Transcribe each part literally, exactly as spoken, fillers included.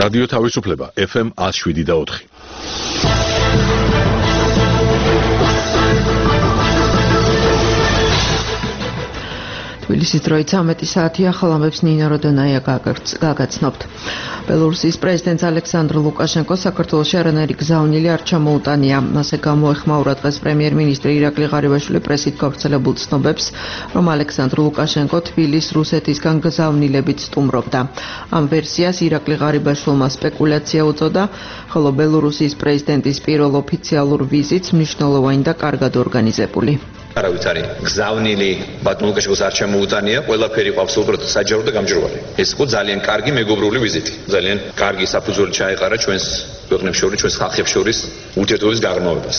რადიო თავისუფლება ეფ ემ one oh seven და four. თბილისის დროით ცამეტი საათი ახალ ამბებს ნინა როდონაია გაგაცნობთ. ბელორუსიის პრეზიდენტს ალექსანდრ ლუკაშენკოს საქართველოში არანაირი გზავნილი არ ჩამოუტანია. მასე გამოეხმაურა დღეს პრემიერ-მინისტრი ირაკლი ღარიბაშვილი პრესით გავრცელებულ ცნობებს, რომ ალექსანდრ ლუკაშენკო თბილისს რუსეთისგან გზავნილებით სტუმრობდა. ამ ვერსიას ირაკლი ღარიბაშვილმა სპეკულაცია უწოდა, ხოლო ბელორუსიის პრეზიდენტის პირველ ოფიციალურ ვიზიტს მნიშვნელოვანი და კარგად ორგანიზებული. არავის არის გზავნილი ბატონ ლუკაშენკოს არ ჩამოუტანია, ყველაფერი აბსოლუტურად საჯარო და გამჭვირვალე. ეს იყო ძალიან კარგი მეგობრული ვიზიტი. ძალიან კარგი საფუძველი ჩაეყარა ჩვენს ქვეყნებს შორის, ჩვენს ხალხებს შორის ურთიერთობის გაღრმავებას.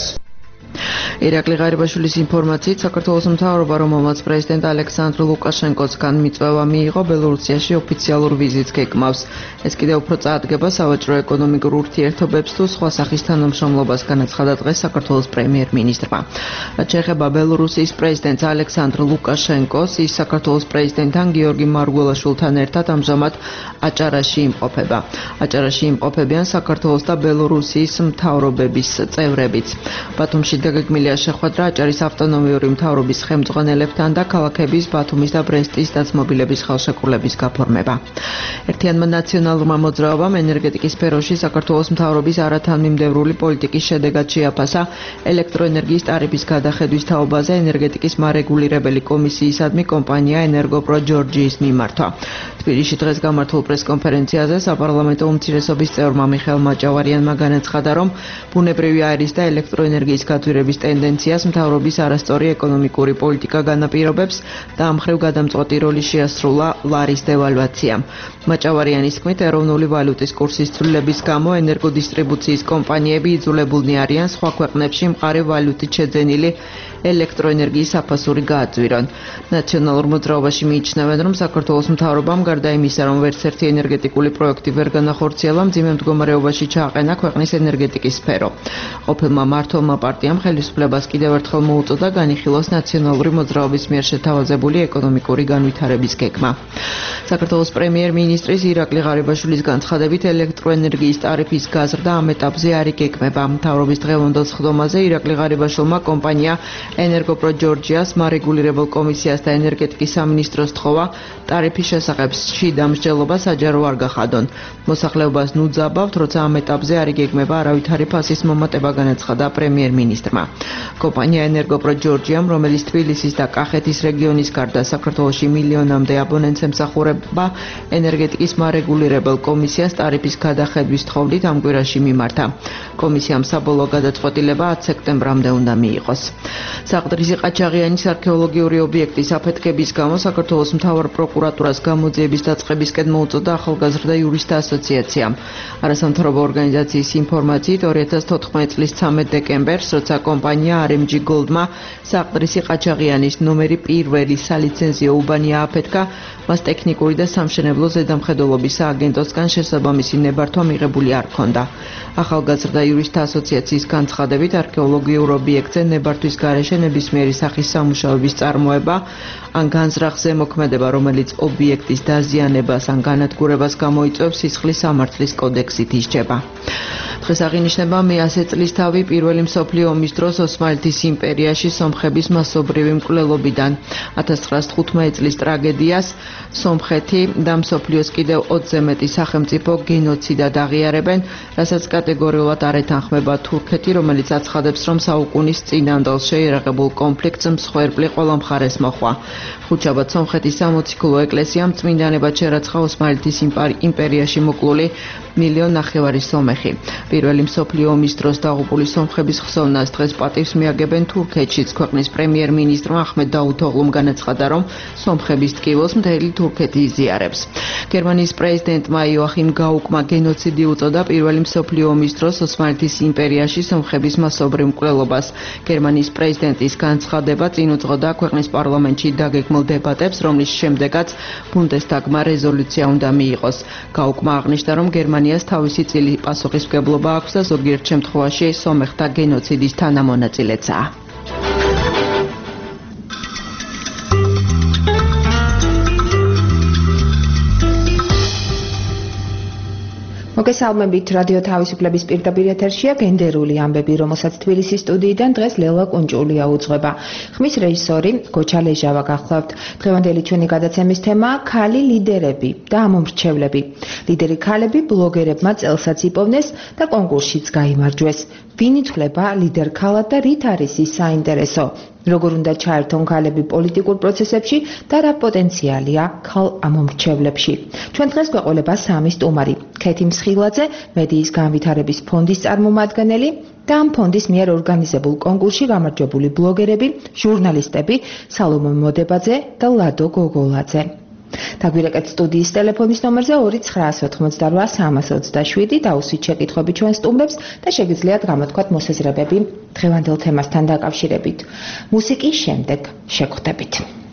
ირაკლი ღარიბაშვილის ინფორმაციით, საქართველოს მთავრობა, რომელმაც პრეზიდენტ ალექსანდრ ლუკაშენკოსგან მიწვევა მიიღო, ბელორუსიაში ოფიციალურ ვიზიტს გეკმავს. ეს კიდევ უფრო წაადგება სავაჭრო ეკონომიკურ ურთიერთობებს თუ სხვა სახის თანამშრომლობას, განაცხადა დღეს საქართველოს პრემიერ-მინისტრმა. რაც შეეხება ბელორუსიის პრეზიდენტს ალექსანდრ ლუკაშენკოს, ის საქართველოს პრეზიდენტთან გიორგი მარგველაშვილთან ერთად ამჟამად აჭარაში იმყოფება. აჭარაში იმყოფებიან საქართველოს და ბელორუსიის მთავრობების წევრებიც. ბათუმში დაგეგმილია შეხვედრა აჭარის ავტონომიური მთავრობის ხელმძღვანელებთან და ქალაქების ბათუმის და ბრესტის დაცმობილების ხელშეკრულების გაფორმება. ერთიანმა ნაციონალურმა მოძრაობამ ენერგეტიკის სფეროში საქართველოს მთავრობის არათანმიმდევრული პოლიტიკის შედეგად შეაფასა ელექტროენერგიის ტარიფის გადახედვის თაობაზე ენერგეტიკის მარეგულირებელი კომისიისადმი კომპანია ენერგოპრო ჯორჯიის მიმართვა. თბილისში დღეს გამართულ პრესკონფერენციაზე საპარლამენტო უმცირესობის წევრმა მიხეილ მაჭავარიანმა განაცხადა, რომ ბუნებრივი აირის და ელექტროენერგიის გათვირების ტენდენციას მთავრობის არასწორი ეკონომიკური პოლიტიკა განაპირობებს და ამ მხრივ გადამწყვეტი როლი შეასრულა ლარის დევალვაციამ. მაჭავარიანის თქმით, ეროვნული ვალუტის კურსის ცვლილების გამო ენერგოდისტრიბუციის კომპანიები იძულებულნი არიან სხვა ქვეყნებში მყარი ვალუტით შეძენილი ელექტროენერგიის საფასური გააძვირონ. ნაციონალურ მოძრაობაში მიიჩნევენ, რომ საქართველოს მთავრობამ გარდა იმისა, რომ ვერც ერთი ენერგეტიკული პროექტი ვერ განახორციელა, მძიმე მდგომარეობაში ჩააყენა ქვეყნის ენერგეტიკის სფერო. ყოფილმა მმართველმა პარტიამ ხელისუფლებას კიდევ ერთხელ მოუწოდა განიხილოს ნაციონალური მოძრაობის მიერ შეთავაზებული ეკონომიკური განვითარების გეგმა. საქართველოს პრემიერ-მინისტრის ირაკლი ღარიბაშვილის განცხადებით, ელექტროენერგიის ტარიფის გაზრდა ამ ეტაპზე არ იგეგმება. მთავრობის დღევანდელ სხდომაზე ირაკლი ღარიბაშვილმა კომპანია ენერგოპრო ჯორჯიას მარეგულირებელ კომისიას და ენერგეტიკის სამინისტროს თხოვა ტარიფის შესახებ შიდა მსჯელობა საჯარო არ გახადონ. მოსახლეობას ნუძაბავთ, როცა ამ ეტაპზე არ იგეგმება არავითარი ფასის მომატება, განაცხადა პრემიერ-მინისტრმა. კომპანია ენერგოპრო ჯორჯიამ, რომელიც თბილისის და კახეთის რეგიონის გარდა საქართველოში მილიონამდე აბონენტს ემსახურება, ენერგეტიკის მარეგულირებელ კომისიას ტარიფის გადახედვის თხოვნით ამ კვირაში მიმართა. კომისიამ საბოლოო გადაწყვეტილება ათი სექტემბრამდე უნდა მიიღოს. საყდრისი ყაჩაღიანის არქეოლოგიური ობიექტის აფეთქების გამო საქართველოს მთავარ პროკურატურას გამოძიების დაწყებისკენ მოუწოდა ახალგაზრდა იურისტთა ასოციაციამ. არასამთავრობო ორგანიზაციის ინფორმაციით, ორი ათას თოთხმეტი წლის ცამეტ დეკემბერს, როცა კომპანია არ ემ ჯი Goldმა საყდრისი ყაჩაღიანის ნომერი პირველი სალიცენზიო უბანი ააფეთქა, მას ტექნიკური და სამშენებლო ზედამხედველობის სააგენტოსგან შესაბამისი ნებართვა მიღებული არ ჰქონდა. ახალგაზრდა იურისტთა ასოციაციის განცხადებით, არქეოლოგიურ ობიექტზე ნებართვის გარეშე ნებისმიერი სახის სამუშაოების წარმოება ან განზრახ ზემოქმედება, რომელიც ობიექტის დაზიანებას ან განადგურებას გამოიწვევს, სისხლის სამართლის კოდექსით ისჯება. დღეს აღინიშნება მეასე წლისთავი პირველი მსოფლიო ომის დროს ოსმალეთის იმპერიაში სომხების მასობრივი მკვლელობიდან. ათას ცხრაასი თხუთმეტი წლის ტრაგედიას სომხეთი და მსოფლიოს კიდევ ოცზე მეტი სახელმწიფო გენოციდად აღიარებენ, რასაც კატეგორიულად არ ეთანხმება თურქეთი, რომელიც აცხადებს, რომ საუკუნის წინანდალ შეიარაღებულ კონფლიქტს მსხვერპლი ყველა მხარეს მოჰყვა. ხუთშაბათ სომხეთის სამოციქულო ეკლესიამ წმინდანებად შერაცხა ოსმალეთის იმპერიაში მოკლული მილიონ ნახევარი სომეხი. პირველი მსოფლიო ომის დროს დაღუპული სომხების ხსოვნას დღეს პატივს მიაგებენ თურქეთშიც. ქვეყნის პრემიერ-მინისტრმა აჰმედ დაუთოღლუმ განაცხადა, რომ სომხების ტკივილს მთელი თურქეთი იზიარებს. გერმანიის პრეზიდენტმა იოახიმ გაუკმა გენოციდი უწოდა პირველი მსოფლიო ომის დროს ოსმალეთის იმპერიაში სომხების მასობრივ მკვლელობას. გერმანიის პრეზიდენტის განცხადება წინ უძღოდა ქვეყნის პარლამენტში დაგეგმილ დებატებს, რომლის შემდეგაც ბუნდესტაგმა რეზოლუცია უნდა მიიღოს. გაუკმა აღნიშნა, რომ გერმანიას თავისი წილი პასუხისმგებლობა აქვს და ზოგიერთ შემთხვევაში სომეხთა გენოციდის თანამონაწილეცაა. მოგესალმებით რადიო თავისუფლების პირდაპირ ეთერშია გენდერული ამბები, რომელსაც თბილისის სტუდიიდან დღეს ლელა კუნჭულია უძღვება. ხმის რეჟისორი გოჩა ლეჟავა გახლავთ. დღევანდელი ჩვენი გადაცემის თემაა ქალი ლიდერები და ამომრჩევლები. ლიდერი ქალები ბლოგერებმა წელსაც იპოვნეს და კონკურსშიც გაიმარჯვეს. ვინ ითვლება ლიდერ ქალად და რით არის ის საინტერესო? როგორ უნდა ჩაერთონ ქალები პოლიტიკურ პროცესებში და რა პოტენციალია ქალ ამომრჩევლებში. ჩვენ დღეს გვეყოლება სამი სტუმარი. ქეთი მსხილაძე, მედიის განვითარების ფონდის წარმომადგენელი და ამ ფონდის მიერ ორგანიზებულ კონკურსში გამარჯვებული ბლოგერები, ჟურნალისტები სალომონ მოდებაძე და ლადო გოგოლაძე. დაგვირეკეთ სტუდიის ტელეფონის ნომერზე ორი ცხრაას ოთხმოცდარვა სამას ოცდაშვიდი დაუსვით შეკითხვები ჩვენ სტუმრებს და შეგიძლიათ გამოთქვათ მოსაზრებები დღევანდელ თემასთან დაკავშირებით. მუსიკის შემდეგ შეგხვდებით.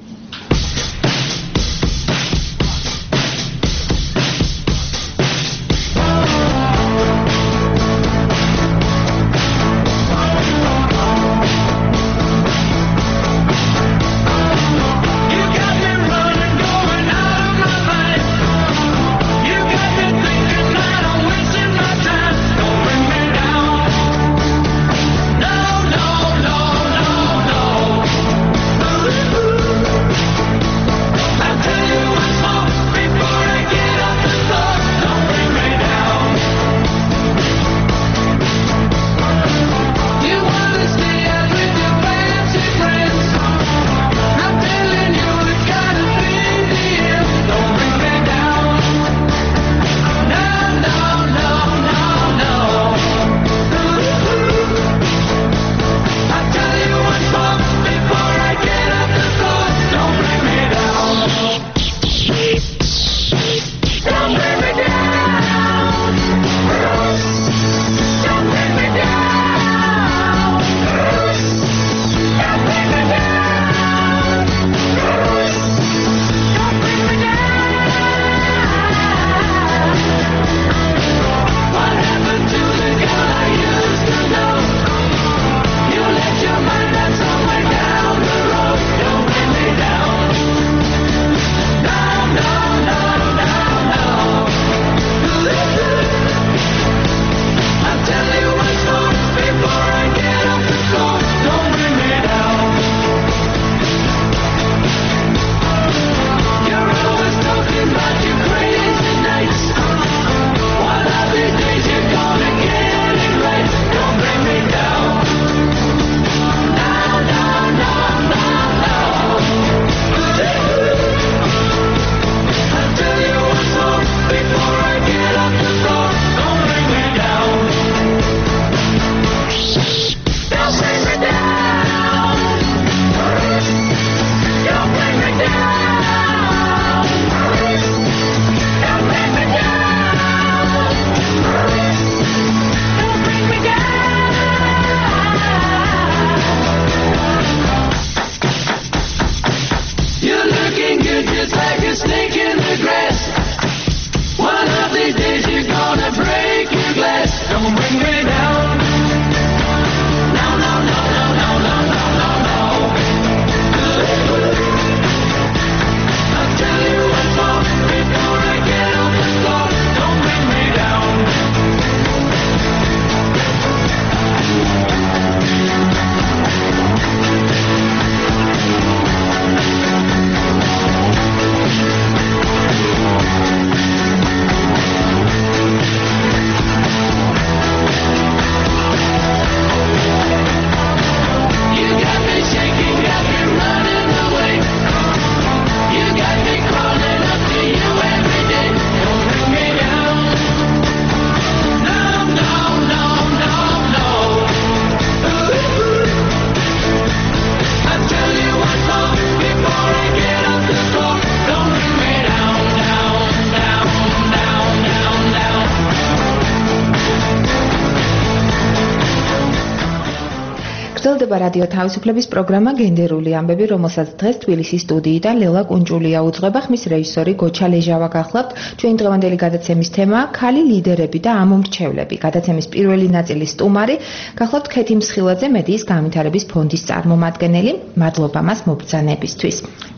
გრძელდება რადიო თავისუფლების პროგრამა გენდერული ამბები, რომელსაც დღეს თბილისის სტუდიიდან ლელა კუნჭულია უძღვება. ხმის რეჟისორი გოჩა ლეჟავა გახლავთ. ჩვენი დღევანდელი გადაცემის თემაა ქალი ლიდერები და ამომრჩევლები. გადაცემის პირველი ნაწილის სტუმარი გახლავთ ქეთი მსხილაძე, მედიის განვითარების ფონდის წარმომადგენელი. მადლობა მას მობრძანებისთვის.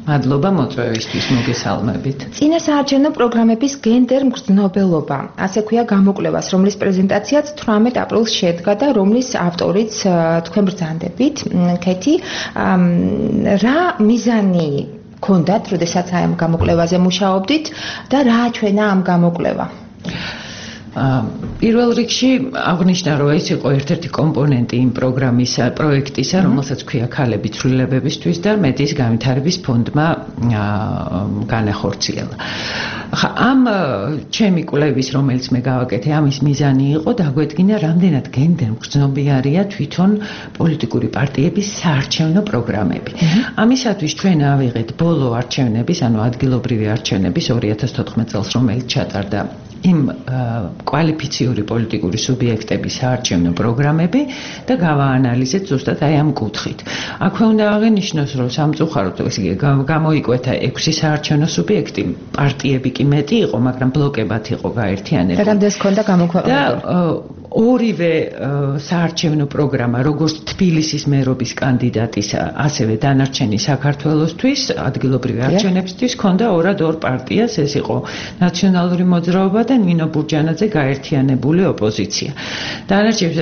მადლობა მოწვევისთვის, მოგესალმებით. წინა საარჩევნო პროგრამების გენდერ მგრძნობელობა, ასე ქვია გამოკვლევას, რომლის პრეზენტაციაც თვრამეტ აპრილს შედგა და რომლის ავტორიც თქვენ ბრძანდებით, ქეთი, რა მიზანი გქონდათ, როდესაც აი ამ გამოკვლევაზე მუშაობდით და რა აჩვენა ამ გამოკვლევა? პირველ რიგში აღნიშნა, რომ ეს იყო ერთ-ერთი კომპონენტი იმ პროგრამისა, პროექტისა, რომელსაც ქვია ქალების ცვლილებებისთვის და მედიის განვითარების ფონდმა განახორციელა. ხა ამ ჩემი კვლევის, რომელიც მე გავაკეთე, ამის მიზანი იყო დაგვედგინა, რამდენად გენდერ მგრძნობიარეა თვითონ პოლიტიკური პარტიების საარჩევნო პროგრამები. ამისათვის ჩვენ ავიღეთ ბოლო არჩევნების, ანუ ადგილობრივი არჩევნების ორი ათას თოთხმეტ წელს, რომელიც ჩატარდა იმ კვალიფიციური პოლიტიკური სუბიექტების საარჩევნო პროგრამები და გავაანალიზეთ ზუსტად აი ამ კუთხით. აქვე უნდა აღინიშნოს, რომ სამწუხაროდ ესე იგი გამოიკვეთა ექვსი საარჩევნო სუბიექტი, პარტიები კი მეტი იყო, მაგრამ ბლოკებად იყო გაერთიანებული. და რამდენს ჰქონდა გამოქვეყნებული? და ორივე საარჩევნო პროგრამა, როგორც თბილისის მერობის კანდიდატის, ასევე დანარჩენი საქართველოსთვის, ადგილობრივი არჩევნებისთვის ჰქონდა ორად ორ პარტიას, ეს იყო ნაციონალური მოძრაობა და ნინო ბურჯანაძე გაერთიანებული ოპოზიცია. დანარჩენ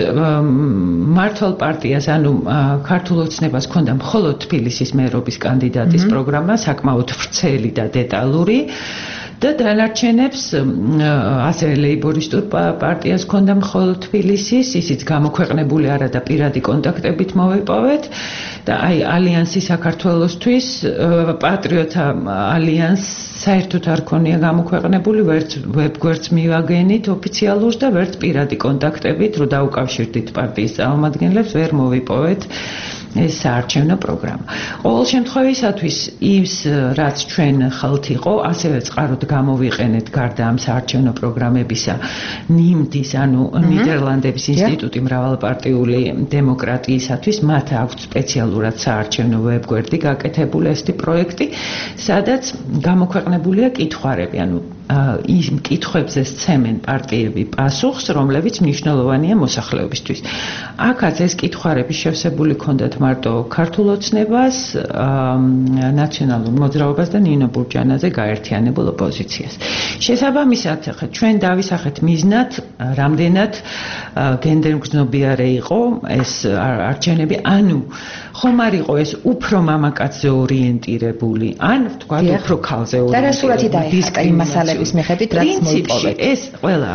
მართლ პარტიას, ანუ ქართულ ოცნებას ჰქონდა მხოლოდ თბილისის მერობის კანდიდატის პროგრამა, საკმაოდ ვრცელი და დეტალური. და დანარჩენებს ასევე ლეიბორისტულ პარტიას ჰქონდა მხოლოდ თბილისის, ისიც გამოქვეყნებული არა და პირადი კონტაქტებით მოვიპოვეთ და აი ალიანსი საქართველოსთვის, პატრიოტთა ალიანს საერთოდ არ ქონია გამოქვეყნებული, ვერც ვებგვერდს მივაგენით ოფიციალურს და ვერც პირადი კონტაქტებით, რომ დაუკავშირდით პარტიის წარმომადგენლებს, ვერ მოვიპოვეთ ეს საარჩევნო პროგრამა. ყოველ შემთხვევისათვის ის, რაც ჩვენ ხალთ იყო, ასევე წყაროდ გამოვიყენეთ გარდა ამ საარჩევნო პროგრამებისა, ნიმდის, ანუ ნიდერლანდების ინსტიტუტი მრავალპარტიული დემოკრატიისათვის, მათ აქვს სპეციალურად საარჩევნო ვებგვერდი გაკეთებული ესეთი პროექტი, სადაც გამოქვეყნებულია კითხვარები, ანუ იმ კითხვებზე სცემენ პარტიები პასუხს, რომლებიც მნიშვნელოვანია მოსახლეობისთვის. აქაც ეს კითხვარები შევსებული ჰქონდათ მარტო ქართულ ოცნებას, ნაციონალურ მოძრაობას და ნინო ბურჯანაძე გაერთიანებულ ოპოზიციას. შესაბამისად, ჩვენ დავისახეთ მიზნად, რამდენად გენდერ მგრძნობიარე იყო ეს არჩევნები, ანუ ხომ არ იყო ეს უფრო მამაკაცზე ორიენტირებული, ან თქვა უფრო ქალზე ორიენტირებული. და რა სურათი დაიხატა იმ მასალების მიხედვით, რაც მოიპოვეთ? ეს ყველა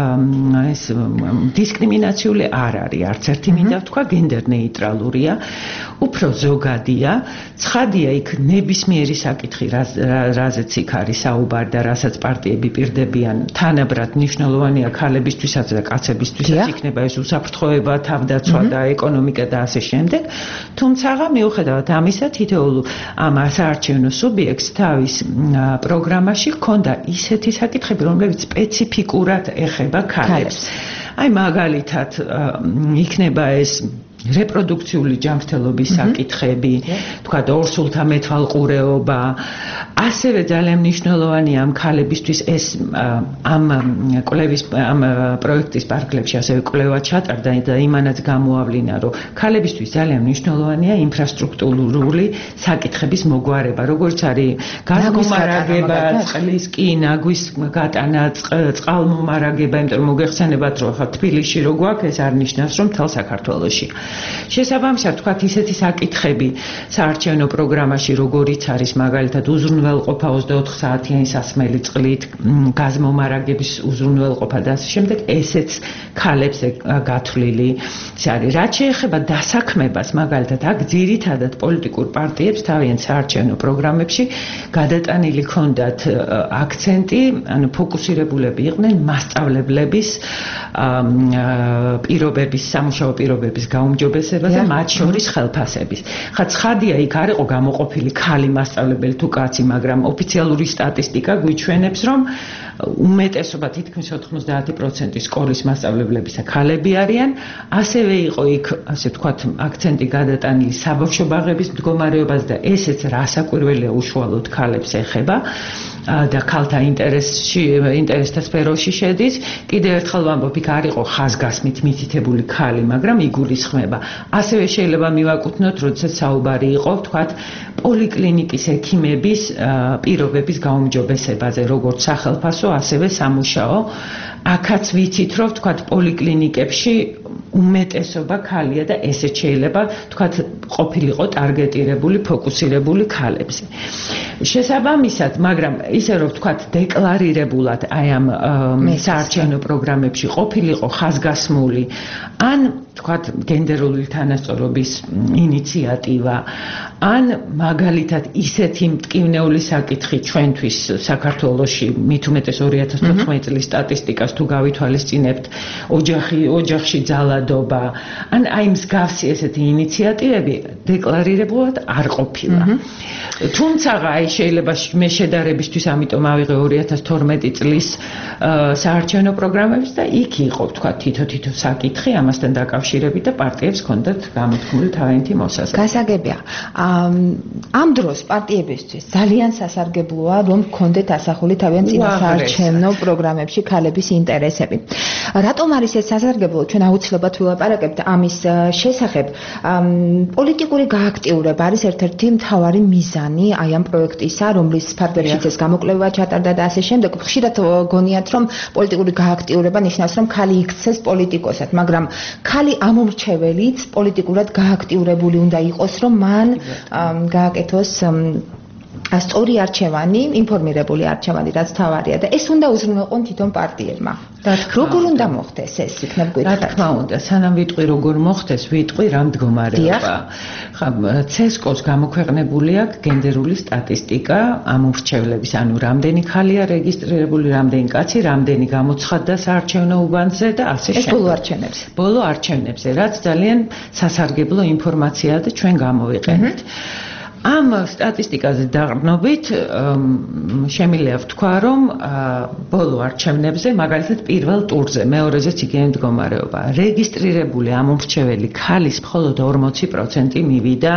ეს დისკრიმინაციული არ არის, არც ერთი მინდა ვთქვა, გენდერ ნეიტრალურია, უფრო ზოგადია, ცხადია იქ ნებისმიერი საკითხი, რაზეც იქ არის საუბარი და რასაც პარტიები პირდებიან, თანაბრად მნიშვნელოვანია ქალებისთვისაც და კაცებისთვისაც იქნება ეს უსაფრთხოება, თავდაცვა და ეკონომიკა და ასე შემდეგ. თუმცა მიუხედავად ამისა, თითოეულ ამ საარჩევნო სუბიექტს თავის პროგრამაში ჰქონდა ისეთი საკითხები, რომლებიც სპეციფიკურად ეხება ქალებს. აი მაგალითად, იქნება ეს რეპროდუქციული ჯანმრთელობის საკითხები, თქვათ ორსულთა მეთვალყურეობა, ასევე ძალიან მნიშვნელოვანია ამ ქალებისთვის ეს ამ კვლევის ამ პროექტის პარკლებში ასევე კვლევა ჩატარდა და იმანაც გამოავლინა, რომ ქალებისთვის ძალიან მნიშვნელოვანია ინფრასტრუქტურული საკითხების მოგვარება, როგორც არის გაზმომარაგება, წყლის კი, ნაგვის გატანა, წყალმომარაგება, იმიტომ რომ მოგეხსენებათ, რომ ხა თბილისში რო გვაქვს, ეს არ ნიშნავს, რომ მთელ საქართველოში. შესაბამისად, თქვათ ისეთი საკითხები საარჩევნო პროგრამაში, როგორიც არის მაგალითად უზრუნველყოფა ოცდაოთხ საათიანი სასმელი წყლით, გაზმომარაგების უზრუნველყოფა და ასე შემდეგ, ესეც ქალებს გათვლილი არის. რაც შეეხება დასაქმებას, მაგალითად, აქ ძირითადად პოლიტიკურ პარტიებს თავიანთ საარჩევნო პროგრამებში გადატანილი ჰქონდათ აქცენტი, ანუ ფოკუსირებულები იყვნენ მასწავლებლების პირობების, სამუშაო პირობების გაუმჯობესებას და მათ შორის ხელფასების. ხა ცხადია, იქ არ იყო გამოყოფილი ქალი მასწავლებელი თუ კაცი, მაგრამ ოფიციალური სტატისტიკა გვიჩვენებს, რომ უმეტესობა თითქმის ოთხმოცდაათი პროცენტი სკოლის მასწავლებლებისა ქალები არიან. ასევე იყო იქ, ასე ვთქვათ, აქცენტი გადატანილი საბავშვო ბაღების მდგომარეობას და ესეც რასაკვირველია უშუალოდ ქალებს ეხება და ქალთა ინტერესში, ინტერესთა სფეროში შედის. კიდევ ერთხელ ვამბობ, იქ არ იყო ხაზგასმით მითითებული ქალი, მაგრამ იგულისხმება. ასევე შეიძლება მივაკუთვნოთ, როდესაც საუბარი იყო, ვთქვათ, პოლიკლინიკის ექიმების პირობების გაუმჯობესებაზე, როგორც სახელფასო, ასევე სამუშაო. აქაც ვიცით, რომ თქვათ პოლიკლინიკებში უმეტესობა ქალია და ესეც შეიძლება თქვათ ყოფილიყო ტარგეტირებული, ფოკუსირებული ქალებზე. შესაბამისად, მაგრამ ისე რომ თქვათ დეკლარირებულად აი ამ საარჩევნო პროგრამებში ყოფილიყო ხაზგასმული ან თქვათ გენდერული თანასწორობის ინიციატივა ან მაგალითად ისეთი მტკივნეული საკითხი ჩვენთვის საქართველოში მით უმეტეს ორი ათას თოთხმეტი წლის სტატისტიკას თუ გავითვალისწინებთ ოჯახი ოჯახში ძალადობა ან აი მსგავსი ესეთი ინიციატივები დეკლარირებულად არ ყოფილა. თუმცა აი შეიძლება მე შედარებისთვის ამიტომ ავიღე ორი ათას თორმეტი წლის საარჩევნო პროგრამებს და იქ იყო თქვა თითო-თითო საკითხი ამასთან დაკავშირებით და პარტიებს ჰქონდათ გამოთქმული თავიანთი მოსაზრება. გასაგებია. ამ დროს პარტიებისთვის ძალიან სასარგებლოა რომ ჰქონდეთ ასახული თავიანთ წინასაარჩევნო პროგრამებში ქალების ინტერესები. რატომ არის ეს სასარგებლო? ჩვენ აუცილებლად ვილაპარაკებთ ამის შესახებ. პოლიტიკური გააქტიურება არის ერთ-ერთი მთავარი მიზანი აი ამ პროექტისა, რომლის ფარგლებშიც ეს გამოკვლევა ჩატარდა და ასე შემდეგ. ხშირად გონიათ რომ პოლიტიკური გააქტიურება ნიშნავს რომ ქალი იქცეს პოლიტიკოსად, მაგრამ ქალი ამომრჩეველიც პოლიტიკურად გააქტიურებული უნდა იყოს, რომ მან გააკეთოს სწორი არჩევანი, ინფორმირებული არჩევანი, რაც თავარია და ეს უნდა უზრუნველყონ თვითონ პარტიებმა. როგორ უნდა მოხდეს ეს იქნებ გითხრათ? რა თქმა უნდა, სანამ ვიტყვი როგორ მოხდეს, ვიტყვი რა მდგომარეობა. ხა ცესკოს გამოქვეყნებული აქვს გენდერული სტატისტიკა ამომრჩევლების, ანუ რამდენი ქალია რეგისტრირებული, რამდენი კაცი, რამდენი გამოცხადდა საარჩევნო უბანზე და ასე შემდეგ. ეს ბოლო არჩევნებზე. ბოლო არჩევნებზე, რაც ძალიან სასარგებლო ინფორმაციაა და ჩვენ გამოვიყენეთ. ამ სტატისტიკაზე დაყრდნობით შემიძლია ვთქვა, რომ ბოლო არჩევნებზე, მაგალითად პირველ ტურზე, მეორეზეც იგივე მდგომარეობა, რეგისტრირებული ამომრჩეველი ქალის მხოლოდ ორმოცი პროცენტი მივიდა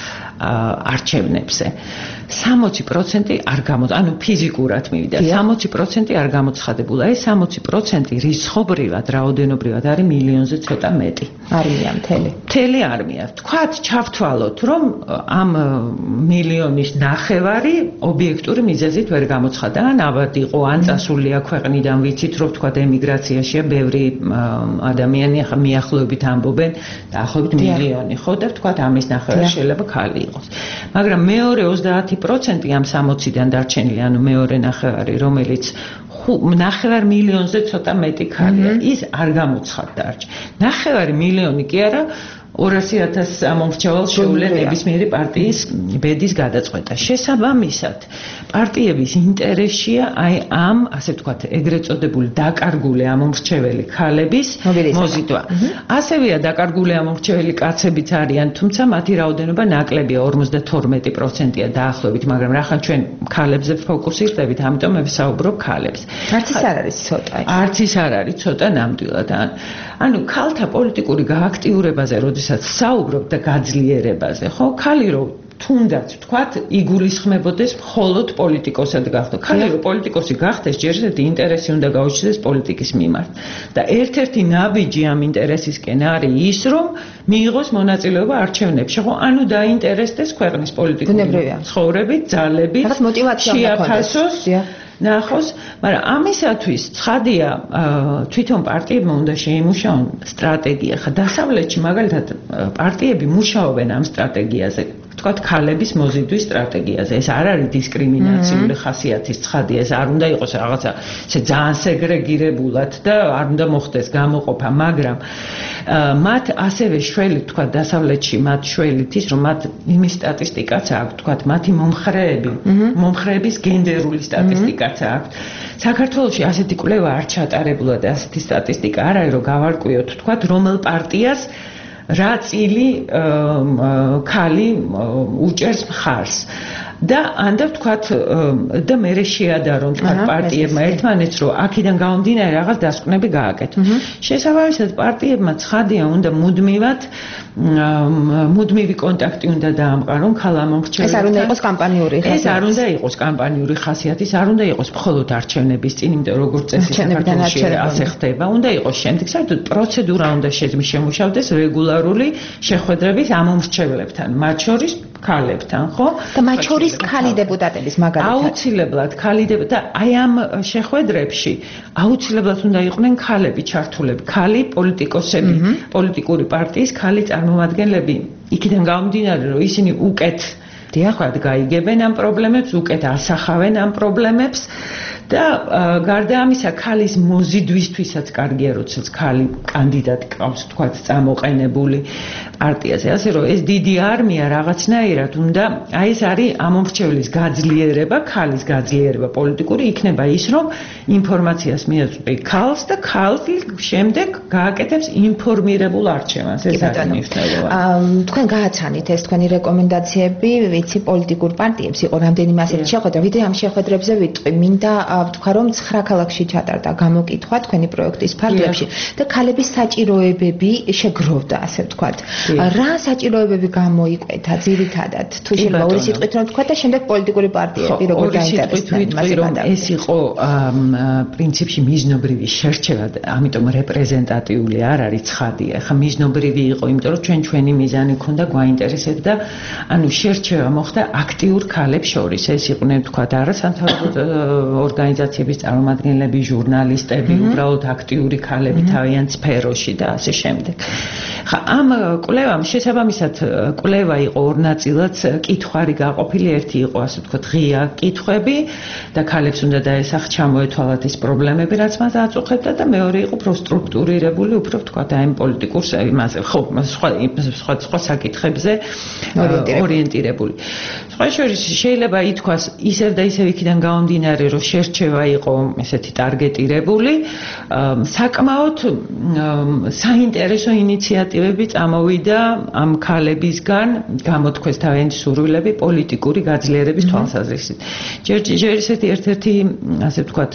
არჩევნებზე. სამოცი პროცენტი არ გამოცხადა, ანუ ფიზიკურად მივიდა. სამოცი პროცენტი არ გამოცხადებულა. ეს სამოცი პროცენტი რისხობრივად, რაოდენობრივად არის მილიონზე ცოტა მეტი. არმია მთელი. მთელი არმია. თქვათ, ჩავთვალოთ, რომ ამ მილიონის ნახევარი ობიექტური მიზეზით ვერ გამოცხადა. ან აბად იყო, ან წასულია ქვეყნიდან, ვიცით, რომ თქვათ ემიგრაციაშია ბევრი ადამიანი, ახლა მიახლოებით ამბობენ, დაახლოებით მილიონი, ხო და თქვათ ამის ნახევარი შეიძლება ქალი იყოს. მაგრამ მეორე ოცდაათი პროცენტი ამ სამოციდან დარჩენილი, ანუ მეორე ნახევარი, რომელიც ნახევარ მილიონზე ცოტა მეტი ქალია, ის არ გამოცხადდა არჩევნებში. ნახევარი მილიონი კი არა, ორასი ათას ამომრჩეველს შეუძლია ნებისმიერი პარტიის ბედის გადაწყვეტა. შესაბამისად, პარტიების ინტერესია აი ამ, ასე ვთქვათ, ეგრეთ წოდებული დაკარგული ამომრჩეველი ქალების მოზიდვა. ასევეა დაკარგული ამომრჩეველი კაცებიც არიან, თუმცა მათი რაოდენობა ნაკლებია, ორმოცდათორმეტი პროცენტია დაახლოებით, მაგრამ რახან ჩვენ ქალებზე ფოკუსირდებით, ამიტომ მე ვსაუბრობ ქალებს. არც ის არ არის ცოტა. არც ის არ არის ცოტა ნამდვილად. ანუ ქალთა პოლიტიკური გააქტიურებაზე, როდესაც საუბრობ და გაძლიერებაზე, ხო, ქალი რო თუნდაც ვთქვათ, იგულისხმებოდეს მხოლოდ პოლიტიკოსად გახდო. ქალი რო პოლიტიკოსი გახდეს, ჯერ ერთი ინტერესი უნდა გაუჩნდეს პოლიტიკის მიმართ. და ერთ-ერთი ნაბიჯი ამ ინტერესისკენ არის ის, რომ მიიღოს მონაწილეობა არჩევნებში, ხო, ანუ დაინტერესდეს ქვეყნის პოლიტიკური ცხოვრებით, ძალებით, შეაფასოს ნახოს, მაგრამ ამისათვის ცხადია, თვითონ პარტიებმა უნდა შეიმუშაონ სტრატეგია. ხა დასავლეთში მაგალითად პარტიები მუშაობენ ამ სტრატეგიაზე. თქვათ ქალების მოზიდვის სტრატეგიაზე. ეს არ არის დისკრიმინაციული ხასიათის ცხადია, ეს არ უნდა იყოს რაღაცა ესე ძალიან სეგრეგირებულად და არ უნდა მოხდეს გამოყოფა, მაგრამ მათ ასევე შველი თქვათ დასავლეთში მათ შველით ის რომ მათ იმის სტატისტიკაც აქვს, თქვათ მათი მომხრეები, მომხრეების გენდერული სტატისტიკაც აქვს. საქართველოში ასეთი კვლევა არ ჩატარებულა და ასეთი სტატისტიკა არ არის რომ გავარკვიოთ, თქვათ რომელ პარტიას რა წილი ქალი უჭერს მხარს. და ანდა ვთქვათ და მე შეადარონ თქვათ პარტიებმა ერთმანეთს რომ აქედან გამომდინარე რაღაც დასკვნები გააკეთონ. შესაბამისად პარტიებმა ცხადია უნდა მუდმივად მუდმივი კონტაქტი უნდა დაამყარონ ქალ ამომრჩეველთან. ეს არ უნდა იყოს კამპანიური ხასიათის. ეს არ უნდა იყოს კამპანიური ხასიათის, არ უნდა იყოს მხოლოდ არჩევნების წინ, იმიტომ როგორც წესი საქართველოში ასე ხდება. უნდა იყოს შემდეგ საერთოდ პროცედურა უნდა შემუშავდეს რეგულარულად ელემენტარული შეხვედრების ამომრჩევლებთან, მათ შორის ქალებთან, ხო? და მათ შორის ქალი დეპუტატების მაგალითად. აუცილებლად ქალი და აი ამ შეხვედრებში აუცილებლად უნდა იყვნენ ქალები ჩართულები, ქალი პოლიტიკოსები, პოლიტიკური პარტიის ქალი წარმომადგენლები. იქიდან გამომდინარე, რომ ისინი უკეთ დიახად გაიგებენ ამ პრობლემებს, უკეთ ასახავენ ამ პრობლემებს და გარდა ამისა ქალის მოზიდვისთვისაც კარგია, როდესაც ქალი კანდიდატი ყავს, თქვათ, წამოყენებული პარტიაზე. ასე რომ ეს დიდი არმია რაღაცნაირად უნდა, აი ეს არის ამომრჩევლის გაძლიერება, ქალის გაძლიერება პოლიტიკური, იქნება ის, რომ ინფორმაციას მიაწვდი ქალს და ქალი შემდეგ გააკეთებს ინფორმირებულ არჩევანს. ეს არის მნიშვნელოვანი. თქვენ გააცანით ეს თქვენი რეკომენდაციები, ვიცი, პოლიტიკურ პარტიებს იყო რამდენიმე ასეთი შეხვედრა, ვიდრე ამ შეხვედრებზე ვიტყვი, მინდა ვთქვა, რომ ცხრა ქალაქში ჩატარდა გამოკითხვა თქვენი პროექტის ფარგლებში და ქალების საჭიროებები შეგროვდა, ასე ვთქვათ. რა საჭიროებები გამოიკვეთა ძირითადად? თუ შეიძლება ორი სიტყვით რომ ვთქვა და შემდეგ პოლიტიკური პარტიები როგორ დაინტერესდნენ მასზე გადავიდეთ. ეს იყო პრინციპში მიზნობრივი შერჩევა, ამიტომ რეპრეზენტატიული არ არის ცხადია. ხა მიზნობრივი იყო, იმიტომ რომ ჩვენ ჩვენი მიზანი ქონდა გვაინტერესებდა, ანუ შერჩევა მოხდა აქტიურ ქალებს შორის. ეს იყვნენ, ვთქვათ, არასამთავრობო ორგანიზაციების წარმომადგენლები, ჟურნალისტები, უბრალოდ აქტიური ქალები თავიანთ სფეროში და ასე შემდეგ. ხა ამ კვლევამ შესაბამისად კვლევა იყო ორ ნაწილად, კითხვარი გაყოფილი, ერთი იყო ასე ვთქვათ ღია კითხვები და ქალებს უნდა დაესახ ჩამოეთვალათ ის პრობლემები, რაც მას აწუხებდა და მეორე იყო უფრო სტრუქტურირებული, უფრო ვთქვათ აი პოლიტიკურ იმაზე, ხო, სხვა სხვა სხვა საკითხებზე ორიენტირებული. სხვა შორის შეიძლება ითქვას ისევ და ისევ იქიდან გამომდინარე, რომ შერჩევა იყო ესეთი ტარგეტირებული, საკმაოდ საინტერესო ინიციატივები წამოვიდა ამ ქალებისგან, გამოთქვეს თავიანთი სურვილები პოლიტიკური გაძლიერების თვალსაზრისით. ჯერ ჯერ ესეთი ერთ-ერთი ასე ვთქვათ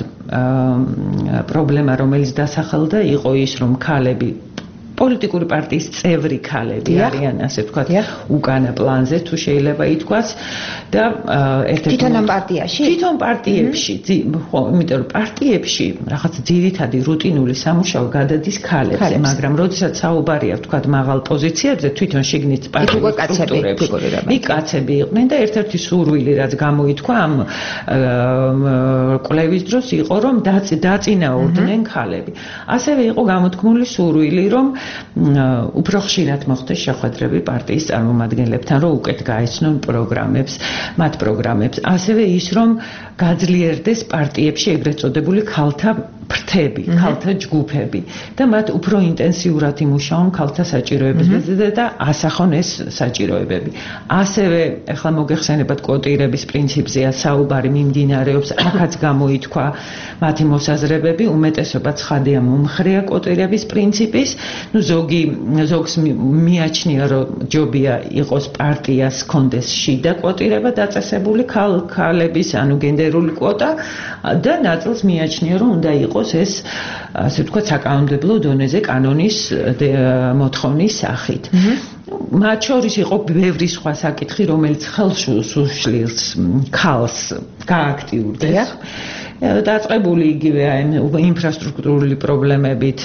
პრობლემა, რომელიც დასახელდა, იყო ის, რომ ქალები პოლიტიკური პარტიის წევრი ქალები არიან, ასე ვთქვათ, უკანა პლანზე, თუ შეიძლება ითქვას და ერთ-ერთი თვითონ ამ პარტიაში? თვითონ პარტიებში, ხო, იმიტომ რომ პარტიებში რაღაც ძირითადი რუტინული სამუშაო გადადის ქალებზე, მაგრამ როდესაც საუბარია, ვთქვათ, მაღალ პოზიციებზე, თვითონ შიგნით პარტიის სტრუქტურებში, იქ კაცები იყვნენ და ერთ-ერთი სურვილი, რაც გამოითქვა ამ კვლევის დროს, იყო, რომ დაწინაურდნენ ქალები. ასევე იყო გამოთქმული სურვილი, რომ უფრო ხშირად მოხდეს შეხვედრები პარტიის წარმომადგენლებთან, რომ უკეთ გაეცნონ პროგრამებს, მათ პროგრამებს, ასევე ის, რომ გაძლიერდეს პარტიებში ეგრეთ წოდებული ქალთა ფრთები, ქალთა ჯგუფები და მათ უფრო ინტენსიურად იმუშაონ ქალთა საჭიროებებზე და ასახონ ეს საჭიროებები. ასევე ახლა მოგეხსენებათ კვოტირების პრინციპზეა საუბარი მიმდინარეობს, აქაც გამოითქვა მათი მოსაზრებები, უმეტესობა ცხადია მომხრეა კვოტირების პრინციპის. ნუ ზოგი ზოგს მიაჩნია, რომ ჯობია იყოს პარტიას კონდეს შიდა კვოტირება დაწესებული ქალების, ანუ გენდერული კვოტა და ნაწილს მიაჩნია, რომ უნდა იყოს ეს ასე ვთქვათ საკანონმდებლო დონეზე კანონის მოთხოვნის სახით. მათ შორის იყო ბევრი სხვა საკითხი, რომელიც ხელს უშლის ქალს გააქტიურდეს. დაწყებული იგივე ინფრასტრუქტურული პრობლემებით,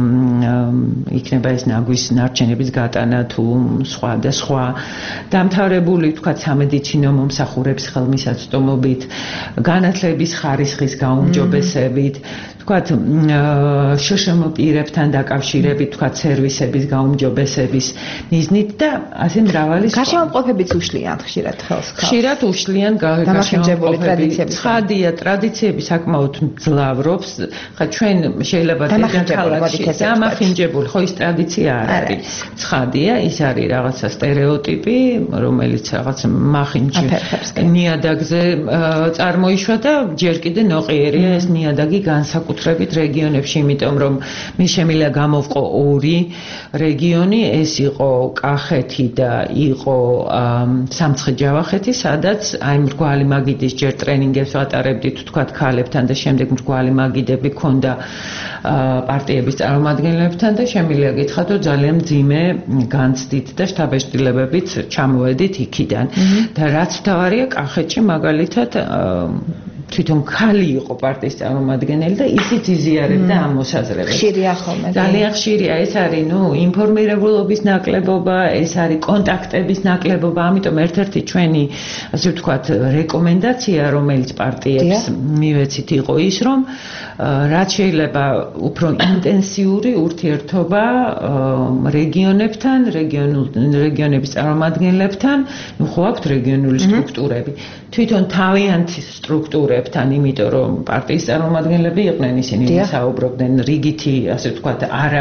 იქნება ეს ნაგვის ნარჩენების გატანა თუ სხვა და სხვა, დამთავრებული ვთქვათ სამედიცინო მომსახურების ხელმისაწვდომობით, განათლების ხარისხის გაუმჯობესებით, ვთქვათ შშმ პირებთან დაკავშირებით, ვთქვათ სერვისების გაუმჯობესების მიზნით და ასე მრავალი სხვა. გარშემოყოფებიც უშლიან ხშირად ხელს. ხშირად უშლიან გარშემოყოფებები. ცხადია, ტრადიციები საკმაოდ მძლავრობს. ხა ჩვენ შეიძლება დედაქალაქში დამახინჯებული, ხო ის ტრადიცია არ არის. ცხადია, ის არის რაღაცა სტერეოტიპი, რომელიც რაღაც მახინჯი ნიადაგზე წარმოიშვა და ჯერ კიდე ნოყიერია ეს ნიადაგი განსაკუთრებით რეგიონებში, იმიტომ რომ მის შემიძლია გამოვყო ორი რეგიონი, ეს იყო კახეთი და იყო სამცხე-ჯავახეთი, სადაც აი მრგვალი მაგიდის ჯერ ტრენინგებს ვატარებდით, თქვათ ქალებთან და შემდეგ მრგვალი მაგიდები ქონდა პარტიების წარმომადგენლებთან და შემიძლია გითხრათ, რომ ძალიან მძიმე განცდით და შთაბეჭდილებებით ჩამოვედით იქიდან. და რაც მთავარია, კახეთში მაგალითად თვითონ ქალი იყო პარტიის წარმომადგენელი და ისიც იზიარებდა ამ მოსაზრებას. ხშირია ხოლმე. ძალიან ხშირია, ეს არის, ნუ, ინფორმირებულობის ნაკლებობა, ეს არის კონტაქტების ნაკლებობა, ამიტომ ერთ-ერთი ჩვენი, ასე ვთქვათ, რეკომენდაცია, რომელიც პარტიებს მივეცით იყო ის, რომ რაც შეიძლება უფრო ინტენსიური ურთიერთობა რეგიონებთან, რეგიონულ რეგიონების წარმომადგენლებთან, ნუ ხო აქვთ რეგიონული სტრუქტურები. თვითონ თავიანთი სტრუქტურებთან, იმიტომ რომ პარტიის წარმომადგენლები იყვნენ ისინი საუბრობდნენ რიგითი, ასე ვთქვათ, არა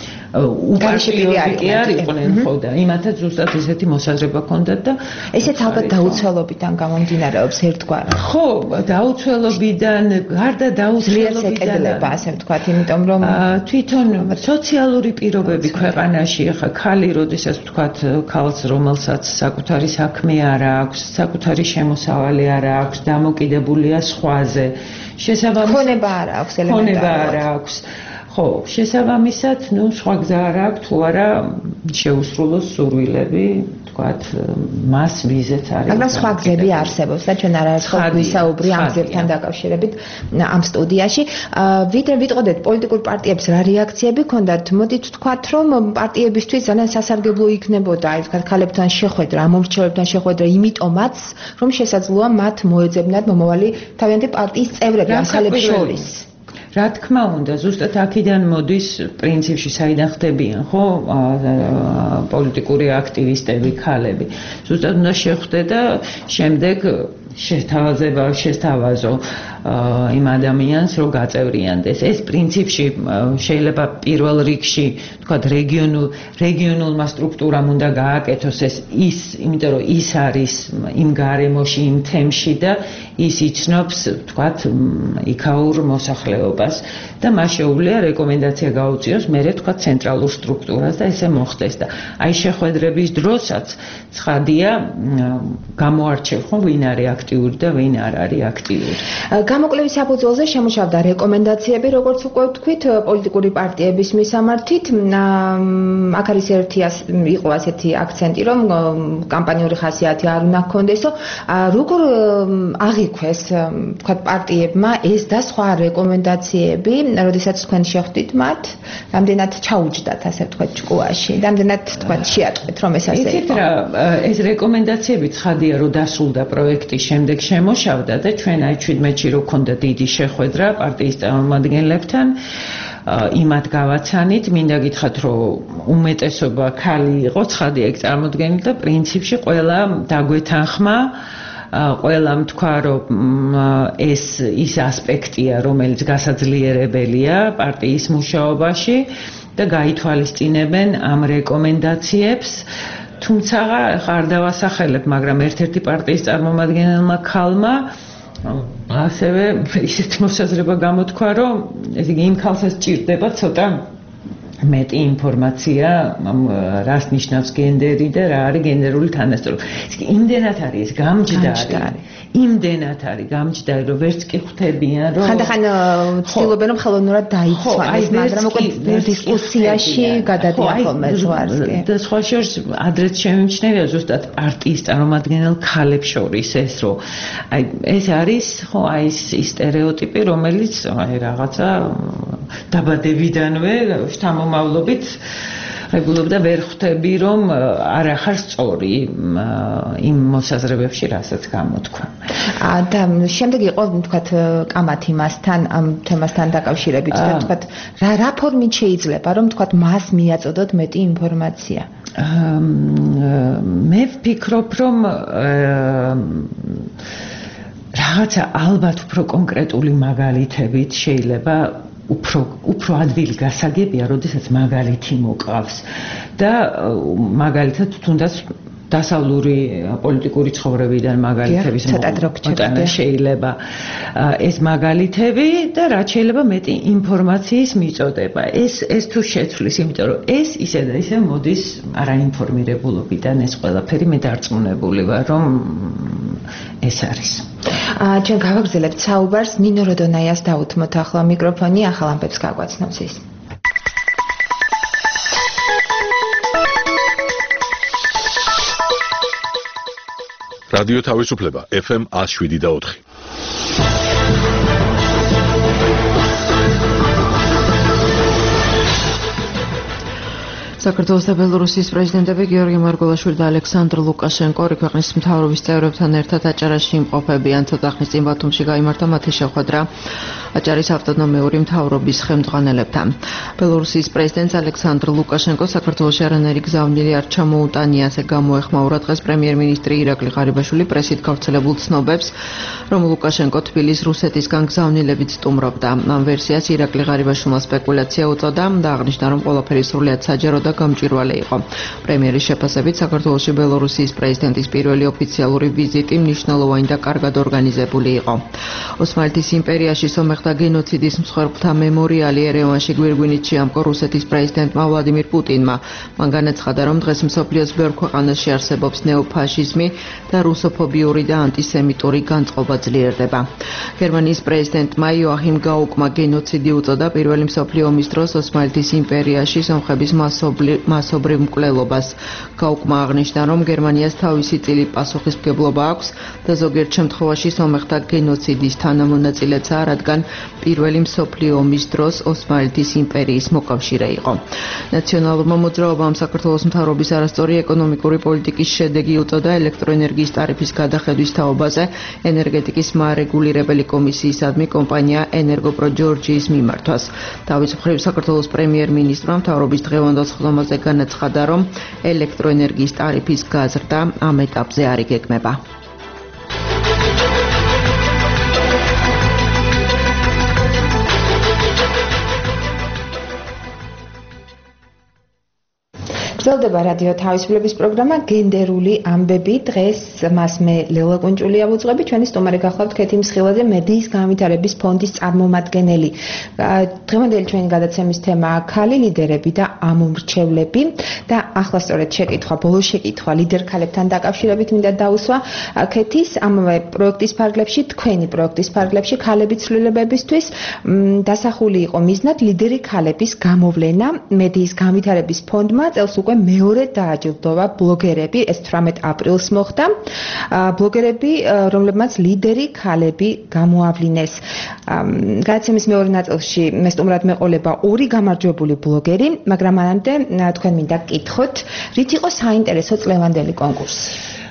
უპარტიოები იყვნენ ხო და იმათაც ზუსტად ესეთი მოსაზრება ჰქონდათ და ესეც ალბათ დაუცველობიდან გამომდინარეობს ერთგვარად. ხო, დაუცველობიდან, გარდა დაუცველობიდან, ასე ვთქვათ, იმიტომ რომ თვითონ სოციალური პირობები ქვეყანაში, ახლა ქალი, როდესაც ვთქვათ, ქალს, რომელსაც საკუთარი საქმე არ აქვს, საკუთარი შემოსავალი არ აქვს, დამოკიდებულია სხვაზე, შესაბამისად ხონება არ აქვს, ელემენტარულად. ხონება არ აქვს. ხო, შესაბამისად, ნუ სხვა გზა არ აქვს, თუ არა შეუსრულოს სურვილები, თქვათ, მას ვიზეც არის. მაგრამ სხვა გზები არსებობს და ჩვენ არაერთხელ გვისაუბრი ამ გზებთან დაკავშირებით ამ სტუდიაში. ვიდრე ვიტყოდეთ პოლიტიკურ პარტიებს რა რეაქციები ჰქონდათ, მოდით ვთქვათ, რომ პარტიებისთვის ძალიან სასარგებლო იქნებოდა, აი ვთქვათ, ქალებთან შეხვედრა, მომრჩეველებთან შეხვედრა, იმიტომაც, რომ შესაძლოა მათ მოეძებნათ მომავალი თავიანთი პარტიის წევრები ამ ქალებს შორის. რა თქმა უნდა, ზუსტად აქედან მოდის პრინციპში საიდან ხდებიან, ხო, პოლიტიკური აქტივისტები, ქალები. ზუსტად უნდა შეხვდე და შემდეგ შეთავაზება შესთავაზო იმ ადამიანს, რომ გაწევრიანდეს. ეს პრინციპში შეიძლება პირველ რიგში, თქვათ, რეგიონულ რეგიონულმა სტრუქტურამ უნდა გააკეთოს ეს ის, იმიტომ რომ ის არის იმ გარემოში, იმ თემში და ის იცნობს, თქვათ, იქაურ მოსახლეობას და მას შეუძლია რეკომენდაცია გაუწიოს მერე, თქვათ, ცენტრალურ სტრუქტურას და ესე მოხდეს და აი შეხვედრების დროსაც ცხადია გამოარჩევ ხო ვინ არის აქტიური და ვინ არ არის აქტიური. გამოკლების საფუძველზე შემუშავდა რეკომენდაციები, როგორც უკვე ვთქვით, პოლიტიკური პარტიების მისამართით. აქ არის ერთი იყო ასეთი აქცენტი, რომ კამპანიური ხასიათი არ უნდა ჰქონდესო. როგორ აღიქვეს, ვთქვათ, პარტიებმა ეს და სხვა რეკომენდაციები, როდესაც თქვენ შეხვდით მათ, რამდენად ჩაუჯდათ, ასე ვთქვათ, ჭკუაში, რამდენად, ვთქვათ, შეატყვეთ, რომ ეს ასე იყო. ეს რეკომენდაციები ცხადია, რომ დასრულდა პროექტის შემდეგ შემოშავდა და ჩვენ აი ჩვიდმეტში რო ქონდა დიდი შეხვედრა პარტიის წარმომადგენლებთან იმათ გავაცანით, მინდა გითხრათ, რომ უმეტესობა ქალი იყო, ცხადია ეგ წარმოდგენილი და პრინციპში ყველა დაგვეთანხმა, ყველამ თქვა, რომ ეს ის ასპექტია, რომელიც გასაძლიერებელია პარტიის მუშაობაში და გაითვალისწინებენ ამ რეკომენდაციებს. თუმცა არ დავასახელებ, მაგრამ ერთ-ერთი პარტიის წარმომადგენელმა ქალმა ასევე ისეთი მოსაზრება გამოთქვა, რომ ესე იგი იმ ქალსაც ჭირდება ცოტა მეტი ინფორმაცია, რას ნიშნავს გენდერი და რა არის გენდერული თანასწორობა. იმდენად არის ეს გამჯდარი. იმდენად არის გამჯდარი, რომ ვერც კი ხვდებიან, რომ ხანდახან ცდილობენ, რომ ხელოვნურად დაიცვან, მაგრამ უკვე დისკუსიაში გადადიან ხოლმე ზღვარზე. და სხვა შორის ადრეც შემიმჩნევია ზუსტად პარტიის წარმომადგენელ ქალებს შორის ეს, რომ აი ეს არის, ხო, აი ეს სტერეოტიპი, რომელიც აი რაღაცა დაბადებიდანვე შთამომავლობით რეგულობდა ვერ ხვდები, რომ არ ახარ სწორი იმ მოსაზრებებში, რასაც გამოთქვა. და შემდეგ იყო, ვთქვათ, კამათი მასთან, ამ თემასთან დაკავშირებით და ვთქვათ, რა რა ფორმით შეიძლება, რომ ვთქვათ, მას მიაწოდოთ მეტი ინფორმაცია? მე ვფიქრობ, რომ რაღაცა ალბათ უფრო კონკრეტული მაგალითებით შეიძლება უფრო უფრო ადვილი გასაგებია, როდესაც მაგალითი მოყავს და მაგალითად თუნდაც დასავლური პოლიტიკური ცხოვრებიდან მაგალითების მოტანა შეიძლება ეს მაგალითები და რაც შეიძლება მეტი ინფორმაციის მიწოდება. ეს ეს თუ შეცვლის, იმიტომ რომ ეს ისე და ისე მოდის არაინფორმირებულობიდან, ეს ყველაფერი მე დარწმუნებული ვარ, რომ ეს არის. ჩვენ გავაგრძელებთ საუბარს, ნინო როდონაიას დაუთმოთ ახლა მიკროფონი, ახალ ამბებს გაგვაცნობს ის. რადიო თავისუფლება ეფ ემ one oh seven და four. საქართველოს და ბელორუსიის პრეზიდენტები გიორგი მარგველაშვილი და ალექსანდრ ლუკაშენკო ორი ქვეყნის მთავრობის წევრებთან ერთად აჭარაში იმყოფებიან. ცოტა ხნის წინ ბათუმში გაიმართა მათი შეხვედრა აჭარის ავტონომიური მთავრობის ხელმძღვანელებთან. ბელორუსიის პრეზიდენტს ალექსანდრ ლუკაშენკოს საქართველოში არანაირი გზავნილი არ ჩამოუტანია, ასე გამოეხმაურა დღეს პრემიერ-მინისტრი ირაკლი ღარიბაშვილი პრესით გავრცელებულ ცნობებს, რომ ლუკაშენკო თბილის რუსეთისგან გზავნილებით სტუმრობდა. ამ ვერსიას ირაკლი ღარიბაშვილმა სპეკულაცია უწოდა და აღნიშნა, რომ ყველაფერი სრულიად საჯარო და გამჭვირვალე იყო. პრემიერის შეფასებით საქართველოში ბელორუსიის პრეზიდენტის პირველი ოფიციალური ვიზიტი მნიშვნელოვანი და კარგად ორგანიზებული იყო. ოსმალეთის იმპერიაში სომეხთა გენოციდის მსხვერპლთა მემორიალი ერევანში გვირგვინით შეამკო რუსეთის პრეზიდენტმა ვლადიმირ პუტინმა. მან განაცხადა, რომ დღეს მსოფლიოს ბევრ ქვეყანაში არსებობს ნეოფაშიზმი და რუსოფობიური და ანტისემიტური განწყობა ძლიერდება. გერმანიის პრეზიდენტმა იოახიმ გაუკმა გენოციდი უწოდა პირველი მსოფლიო ომის დროს ოსმალეთის იმპერიაში სომხების მასობრივ მკვლელობას. გაუკმა აღნიშნა, რომ გერმანიას თავისი წილი პასუხისმგებლობა აქვს და ზოგიერთ შემთხვევაში სომეხთა გენოციდის თანამონაწილეცაა, რადგან პირველი მსოფლიო ომის დროს ოსმალეთის იმპერიის მოკავშირე იყო. ნაციონალურმა მოძრაობამ საქართველოს მთავრობის არასწორი ეკონომიკური პოლიტიკის შედეგი უწოდა ელექტროენერგიის ტარიფის გადახედვის თაობაზე ენერგეტიკის მარეგულირებელი კომისიისადმი კომპანია ენერგოპრო ჯორჯიის მიმართვას. თავის მხრივ საქართველოს პრემიერ-მინისტრმა მთავრობის დღევანდელ სხდომაზე განაცხადა, რომ ელექტროენერგიის ტარიფის გაზრდა ამ ეტაპზე არ იგეგმება. გრძელდება რადიო თავისუფლების პროგრამა გენდერული ამბები. დღეს მას მე ლელა კუნჭული ავუძღვები. ჩვენი სტუმარი გახლავთ ქეთი მსხილაძე, მედიის განვითარების ფონდის წარმომადგენელი. დღევანდელი ჩვენი გადაცემის თემაა ქალი ლიდერები და ამომრჩევლები და ახლა სწორედ შეკითხვა, ბოლო შეკითხვა ლიდერ ქალებთან დაკავშირებით მინდა დაუსვა ქეთის ამავე პროექტის ფარგლებში, თქვენი პროექტის ფარგლებში ქალების ცვლილებებისთვის დასახული იყო მიზნად ლიდერი ქალების გამოვლენა. მედიის განვითარების ფონდმა წელს უკვე მეორედ დააჯილდოვა ბლოგერები, ეს თვრამეტ აპრილს მოხდა. ბლოგერები, რომლებმაც ლიდერი ქალები გამოავლინეს. გადაცემის მეორე ნაწილში მე სტუმრად მეყოლება ორი გამარჯვებული ბლოგერი, მაგრამ მანამდე თქვენ მინდა გკითხოთ, რით იყო საინტერესო წლევანდელი კონკურსი?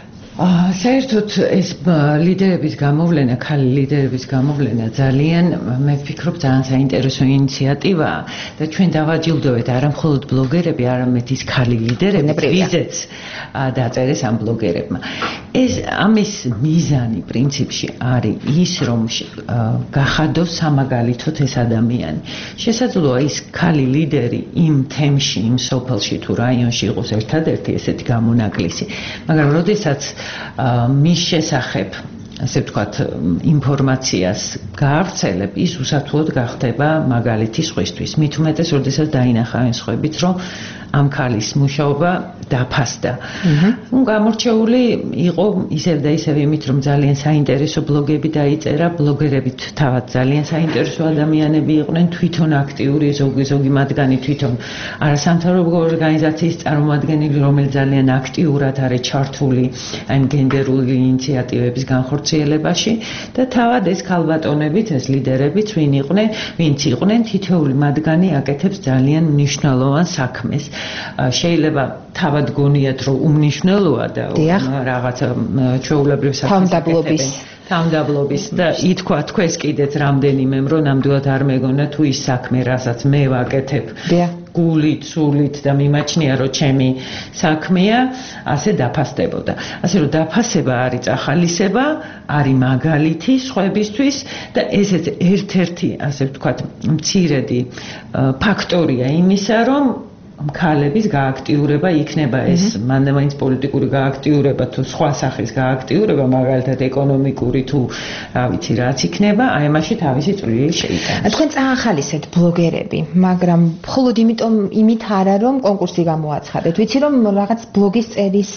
საერთოდ ეს ლიდერების გამოვლენა, ქალი ლიდერების გამოვლენა ძალიან, მე ვფიქრობ, ძალიან საინტერესო ინიციატივაა და ჩვენ დავაჯილდოვეთ არა მხოლოდ ბლოგერები, არამედ ის ქალი ლიდერები, ვიზეც დაწერეს ამ ბლოგერებმა. ეს ამის მიზანი პრინციპში არის ის, რომ გახადოს სამაგალითოდ ეს ადამიანი. შესაძლოა ის ქალი ლიდერი იმ თემში, იმ სოფელში თუ რაიონში იყოს ერთადერთი ესეთი გამონაკლისი, მაგრამ როდესაც მის შესახებ, ასე ვთქვათ, ინფორმაციას გაავრცელებ, ის უსათუოდ გახდება მაგალითი სხვისთვის. მით უმეტეს, როდესაც დაინახავენ სხვებით, რომ ამ ქალის მუშაობა დაფასდა. გამორჩეული იყო ისევ და ისევ იმით, რომ ძალიან საინტერესო ბლოგები დაიწერა, ბლოგერებით თავად ძალიან საინტერესო ადამიანები იყვნენ, თვითონ აქტიური, ზოგი ზოგი მათგანი თვითონ არასამთავრობო ორგანიზაციის წარმომადგენელი, რომელიც ძალიან აქტიურად არის ჩართული ამ გენდერული ინიციატივების განხორციელებაში და თავად ეს ქალბატონებიც, ეს ლიდერებიც ვინ იყვნენ, ვინც იყვნენ, თითოეული მათგანი აკეთებს ძალიან მნიშვნელოვან საქმეს. შეიძლება თავად გონიათ, რომ უმნიშვნელოა და რაღაცა ჩვეულებრივ თავმდაბლობის თავმდაბლობის და ითქვა თქვენს კიდეც რამდენიმემ, რომ ნამდვილად არ მეგონა თუ ის საქმე, რასაც მე ვაკეთებ, გულით, სულით და მიმაჩნია, რომ ჩემი საქმეა, ასე დაფასდებოდა. ასე რომ დაფასება არის წახალისება, არის მაგალითი სხვებისთვის და ესეც ერთ-ერთი, ასე ვთქვათ, მცირედი ფაქტორია იმისა, რომ ქალების გააქტიურება იქნება ეს მანდ-მაინც პოლიტიკური გააქტიურება თუ სხვა სახის გააქტიურება, მაგალითად ეკონომიკური თუ რა ვიცი რაც იქნება, აი ამაში თავისი წვლილი შეიტანა. თქვენ წაახალისეთ ბლოგერები, მაგრამ მხოლოდ იმიტომ იმით არა რომ კონკურსი გამოაცხადეთ. ვიცი რომ რაღაც ბლოგის წერის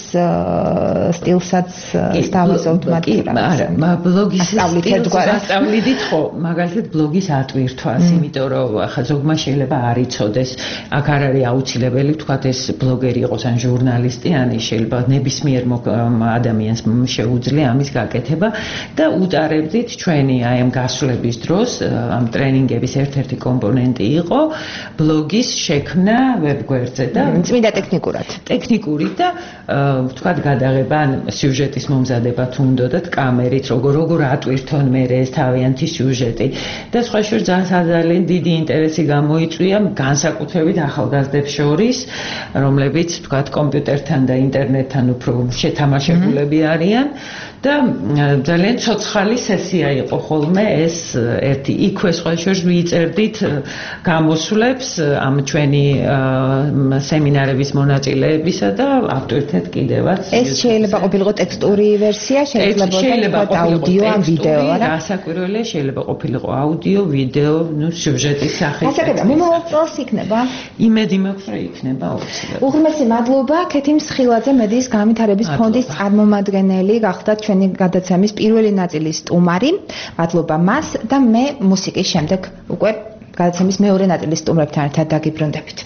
სტილსაც სწავლობთ მაგრამ არა, ბლოგის სტილს ასწავლიდით ხო, მაგალითად ბლოგის ატვირთვას, იმიტომ რომ ახლა ზოგმა შეიძლება არ იცოდეს, აქ არ არის აუცილებელი ვთქვათ ეს ბლოგერი იყოს ან ჟურნალისტი, ან შეიძლება ნებისმიერ ადამიანს შეუძლია ამის გაკეთება და უტარებდით ჩვენი აი ამ გასვლების დროს ამ ტრენინგების ერთ-ერთი კომპონენტი იყო ბლოგის შექმნა ვებგვერდზე და წმინდა ტექნიკურად. ტექნიკური და ვთქვათ გადაღება ან სიუჟეტის მომზადება თუ უნდათ კამერით, როგორ როგორ ატვირთონ მე ეს თავიანთი სიუჟეტი და სხვა შეიძლება ძალიან დიდი ინტერესი გამოიწვია განსაკუთრებით ახალგაზრდებს შორის, რომლებიც ვთქვათ კომპიუტერთან და ინტერნეტთან უფრო შეთამაშებულები არიან და ძალიან ცოცხალი სესია იყო ხოლმე ეს ერთი იქვე სხვა შორის ვიწერდით გამოსვლებს ამ ჩვენი სემინარების მონაწილეებისა და ავტორიტეტ კიდევაც ეს შეიძლება ყოფილიყო ტექსტური ვერსია, შეიძლება ყოფილიყო აუდიო ან ვიდეო, არა? გასაკვირველია, შეიძლება ყოფილიყო აუდიო, ვიდეო, ნუ სიუჟეტის სახით. გასაგებია, მომავალ იქნება? იმედი მაქვს, რომ იქნება აუცილებლად. უღრმესი მადლობა ქეთიმ სხილაძე მედიის განვითარების ფონდის წარმომადგენელი გახდათ ჩვენი გადაცემის პირველი ნაწილის სტუმარი. მადლობა მას და მე მუსიკის შემდეგ უკვე გადაცემის მეორე ნაწილის სტუმრებთან ერთად დაგიბრუნდებით.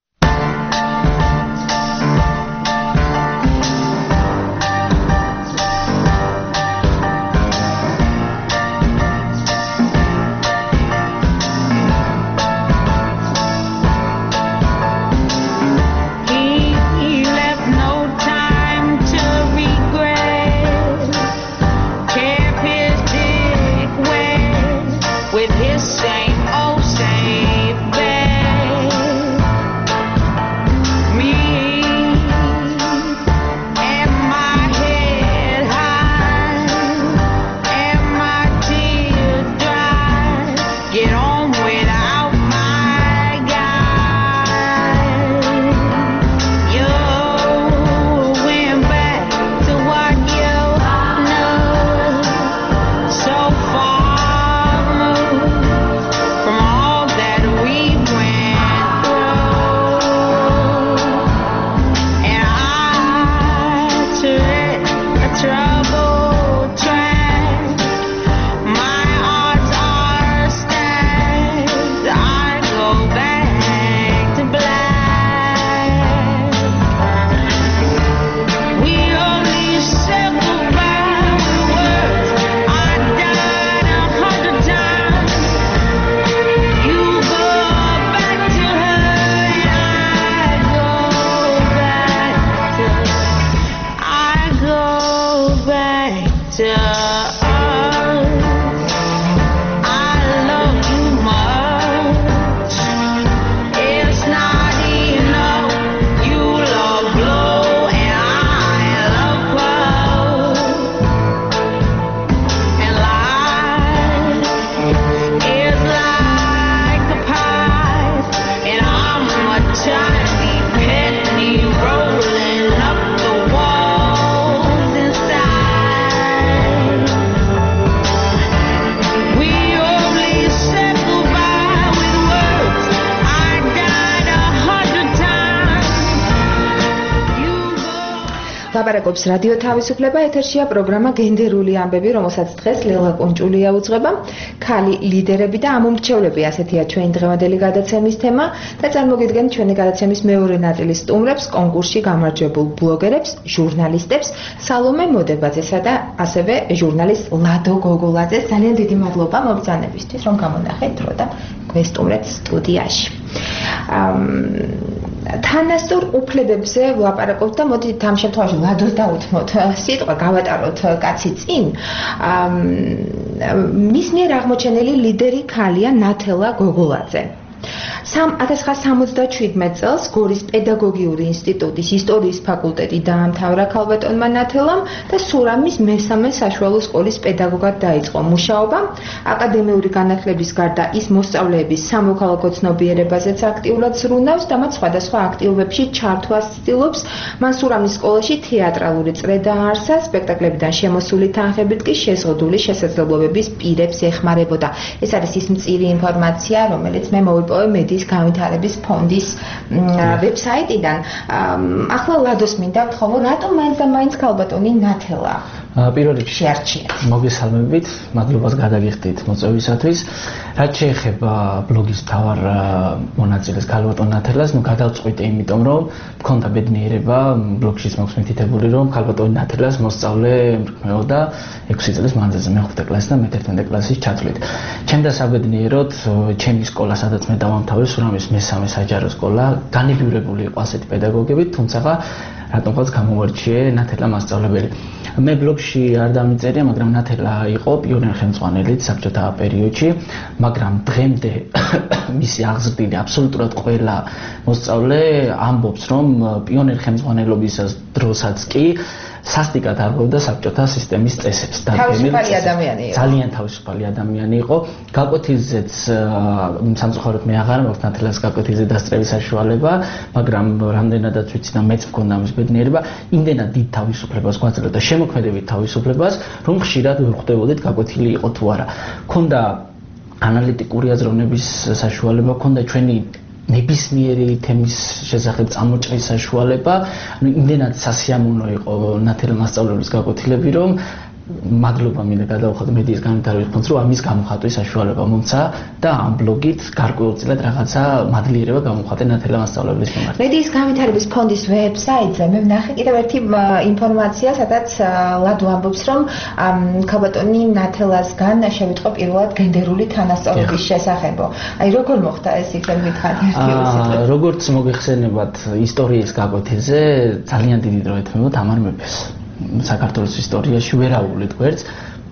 ლაპარაკობს რადიო თავისუფლება, ეთერშია პროგრამა გენდერული ამბები, რომელსაც დღეს ლელა კონჭულია უძღვება. ქალი ლიდერები და ამომრჩევლები, ასეთია ჩვენი დღევანდელი გადაცემის თემა და წარმოგიდგენთ ჩვენი გადაცემის მეორე ნაწილის სტუმრებს, კონკურსში გამარჯვებულ ბლოგერებს, ჟურნალისტებს, სალომე მოდებაძესა და ასევე ჟურნალისტ ლადო გოგოლაძეს. ძალიან დიდი მადლობა მობრძანებისთვის, რომ გამონახეთ დრო და გვესტუმრეთ სტუდიაში. თანასწორ უფლებებზე ვლაპარაკობთ და მოდით ამ შემთხვევაში ლადოს დაუთმოთ სიტყვა, გავატაროთ კაცი წინ. მის მიერ აღმოჩენილი ლიდერი ქალია ნათელა გოგოლაძე. ათას ცხრაასი სამოცდაშვიდმეტ წელს გორის პედაგოგიური ინსტიტუტის ისტორიის ფაკულტეტი დაამთავრა ქალბატონმა ნათელამ და სურამის მესამე საშუალო სკოლის პედაგოგად დაიწყო მუშაობა. აკადემიური განათლების გარდა ის მოსწავლეების სამოქალაქო ცნობიერებაზეც აქტიურად ზრუნავს და მათ სხვადასხვა აქტივობებში ჩართვას ცდილობს. მან სურამის სკოლაში თეატრალური წრე დააარსა, სპექტაკლებიდან შემოსული თანხებით კი შეზღუდული შესაძლებლობების პირებს ეხმარებოდა. ეს არის ის მწირი ინფორმაცია, რომელიც მე მოვიპოვე მედიის განვითარების ფონდის ვებსაიტიდან. ახლა ლადოს მინდა ვთხოვო, რატომ მაინც და მაინც ქალბატონი ნათელა? პირველ რიგში შეარჩიეთ. მოგესალმებით, მადლობას გადაგიხდით მოწვევისათვის. რაც შეეხება ბლოგის მთავარ მონაწილეს ქალბატონ ნათელას, ნუ გადავწყვიტე იმიტომ, რომ მქონდა ბედნიერება ბლოგშიც მაქვს მითითებული, რომ ქალბატონ ნათელას მოსწავლე მრქმეოდა ექვსი წლის მანძილზე მეხუთე კლასის და მეთერთმეტე კლასის ჩათვლით. ჩემ დასაბედნიეროდ ჩემი სკოლა, სადაც მე დავამთავრე, სურამის მესამე საჯარო სკოლა, განებივრებული იყო ასეთი პედაგოგებით, თუმცა რატომღაც გამოვარჩიე ნათელა მასწავლებელი. მე ბლოგში არ დამიწერია, მაგრამ ნათელა იყო პიონერ ხელმძღვანელი საბჭოთა პერიოდში, მაგრამ დღემდე მისი აღზრდილი აბსოლუტურად ყველა მოსწავლე ამბობს, რომ პიონერ ხელმძღვანელობის დროსაც კი სასტიკად არღვევდა საბჭოთა სისტემის წესებს. თავისუფალი ადამიანი იყო. ძალიან თავისუფალი ადამიანი იყო. გაკვეთილზეც სამწუხაროდ მე აღარ მაქვს ნათელას გაკვეთილზე დასწრების საშუალება, მაგრამ რამდენადაც ვიცი და მეც მქონდა ამის ბედნიერება, იმდენად დიდ თავისუფლებას გვაძლევდა, შემოქმედებით თავისუფლებას, რომ ხშირად ვერ ხვდებოდით გაკვეთილი იყო თუ არა. მქონდა ანალიტიკური აზროვნების საშუალება, მქონდა ჩვენი ნებისმიერი თემის შესახებ წამოჭრის საშუალება, ანუ იმდენად სასიამოვნო იყო ნათელა მასწავლებლის გაკვეთილები, რომ მადლობა მინდა გადავხატო მედიის განვითარების ფონდს, რომ ამის გამოხატვის საშუალება მომცა და ამ ბლოგით გარკვეულწილად რაღაცა მადლიერება გამოვხატე ნათელა მასწავლებლის მიმართ. მედიის განვითარების ფონდის ვებსაიტზე მე ვნახე კიდევ ერთი ინფორმაცია, სადაც ლადო ამბობს, რომ ქალბატონი ნათელასგან შევიტყო პირველად გენდერული თანასწორობის შესახებო. აი როგორ მოხდა ეს იქნებ მითხარ ერთი სიტყვით. როგორც მოგეხსენებათ ისტორიის გაკვეთილზე ძალიან დიდი დრო ეთმობა თამარ მეფეს. საქართველოს ისტორიაში ვერაუვლით გვერდს.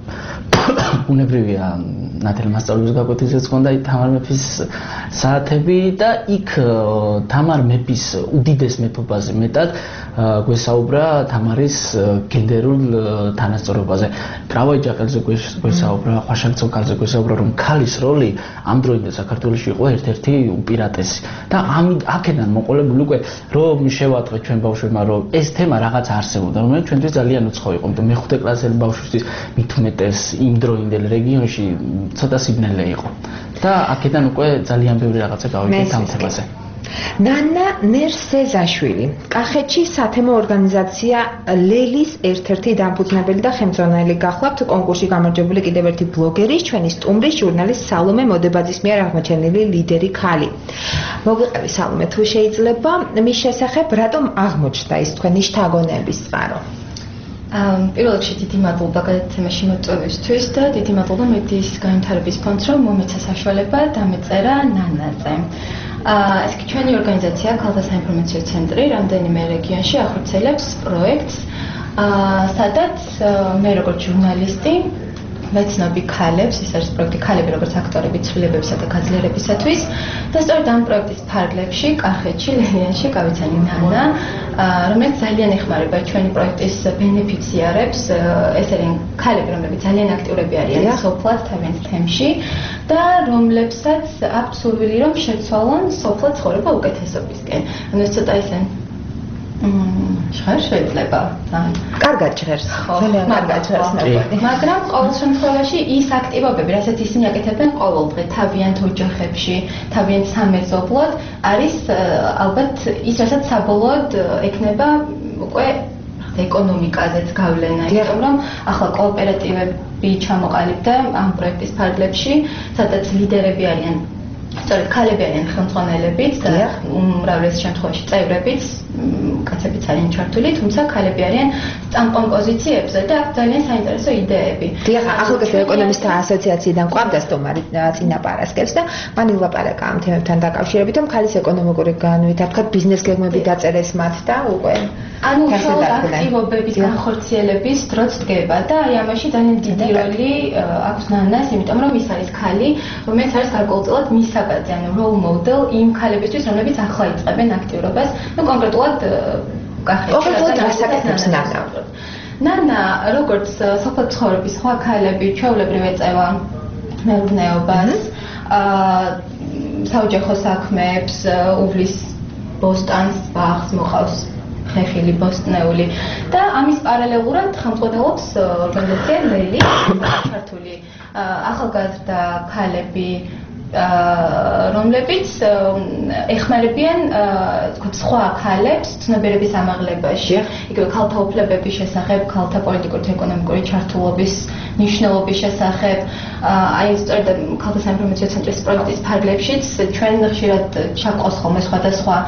უნებრივია ნათელა მასწავლებლის გაკვეთილზეც ჰქონდა თამარ მეფის საათები და იქ თამარ მეფის უდიდეს მეფობაზე მეტად გვესაუბრა თამარის გენდერულ თანასწორობაზე. კრავაი ჯაყელზე გვესაუბრა, ხვაშაკ ცოკალზე გვესაუბრა, რომ ქალის როლი ამ დროინდელ საქართველოში იყო ერთ-ერთი უპირატესი. და აქედან მოყოლებული უკვე რომ შევატყვეთ ჩვენ ბავშვებმა, რომ ეს თემა რაღაც არსებობდა, რომელიც ჩვენთვის ძალიან უცხო იყო. იმიტომ მეხუთე კლასელი ბავშვისთვის მით უმეტეს იმ დროინდელ რეგიონში ცოტა სიბნელე იყო. და აქედან უკვე ძალიან ბევრი რაღაცა გავიგეთ ამ თემაზე. ნანა ნერსეზაშვილი, კახეთში სათემო ორგანიზაცია ლელის ერთ-ერთი დამფუძნებელი და ხელმძღვანელი გახლავთ, კონკურსში გამარჯვებული კიდევ ერთი ბლოგერი, ჩვენი სტუმრის ჟურნალის სალომე მოდებაძის მიერ აღმოჩენილი ლიდერი ქალი. მოგვიყევი სალომე, თუ შეიძლება, მის შესახებ რატომ აღმოჩნდა ის თქვენი შთაგონების წყარო? პირველ რიგში დიდი მადლობა გადაცემაში მოწვევისთვის და დიდი მადლობა მედიის განვითარების ფონდს, რომ მომეცა საშუალება დამეწერა ნანაზე. ეს კი ჩვენი ორგანიზაცია ქალთა საინფორმაციო ცენტრი რამდენიმე რეგიონში ახორციელებს პროექტს, სადაც მე როგორც ჟურნალისტი ვეცნობი ქალებს, ეს არის პროექტი ქალები როგორც აქტორები ცვლილებებისა და გაძლიერებისათვის და სწორედ ამ პროექტის ფარგლებში კახეთში, ლელიანში გავიცანი ნანა, რომელიც ძალიან ეხმარება ჩვენი პროექტის ბენეფიციარებს, ეს არიან ქალები, რომლებიც ძალიან აქტიურები არიან სოფლად თავიანთ თემში და რომლებსაც აქვთ სურვილი, რომ შეცვალონ სოფლად ცხოვრება უკეთესობისკენ. ანუ ეს ცოტა ისე შეხარ შეიძლება. კარგად ჟღერს. ძალიან კარგად ჟღერს ნაკვეთი. მაგრამ ყოველ შემთხვევაში ის აქტივობები, რასაც ისინი აკეთებენ ყოველდღე თავიანთ ოჯახებში, თავიანთ სამეზობლოდ, არის ალბათ ის, რასაც საბოლოოდ ექნება უკვე ეკონომიკაზეც გავლენა, იმიტომ რომ ახლა კოოპერატივები ჩამოყალიბდა ამ პროექტის ფარგლებში, სადაც ლიდერები არიან სწორედ ქალები არიან ხელმძღვანელებიც და უმრავლეს შემთხვევაში წევრებიც, კაცებიც არიან ჩართული, თუმცა ქალები არიან წამყვან პოზიციებზე და აქვს ძალიან საინტერესო იდეები. დიახ, ახალგაზრდა ეკონომისტთა ასოციაციიდან ყვარდა სტუმარი წინა პარასკევს და მან ილაპარაკა ამ თემებთან დაკავშირებით, რომ ქალის ეკონომიკური განვითარება, ბიზნეს გეგმები დაწერეს მათ და უკვე ანუ ხოლმე აქტივობების განხორციელების დროც დგება და აი ამაში ძალიან დიდი როლი აქვს ნანას, იმიტომ რომ ის არის ქალი, რომელიც არის გარკვეულწილად მისაბაძე, ანუ role model იმ ქალებისთვის, რომლებიც ახლა იწყებენ აქტიურობას, ну კონკრეტულად კახეთში. კონკრეტულად რას აკეთებს ნანა? ნანა, როგორც სოფლად ცხოვრების სხვა ქალები, ჩვეულებრივ ეწევა მეურნეობას, აა საოჯახო საქმეებს, უვლის ბოსტანს, ბაღს, მოყავს ხეხილი ბოსტნეული და ამის პარალელურად ხელმძღვანელობს ორგანიზაცია ლელი, ჩართული ახალგაზრდა ქალები რომლებიც ეხმარებიან თქვა სხვა ქალებს ცნობიერების ამაღლებაში, იგივე ქალთა უფლებების შესახებ, ქალთა პოლიტიკური და ეკონომიკური ჩართულობის ნიშნულობის შესახებ, აი სწორედ ქალთა საინფორმაციო ცენტრის პროექტის ფარგლებშიც ჩვენ ხშირად ჩაყავს ხოლმე სხვადასხვა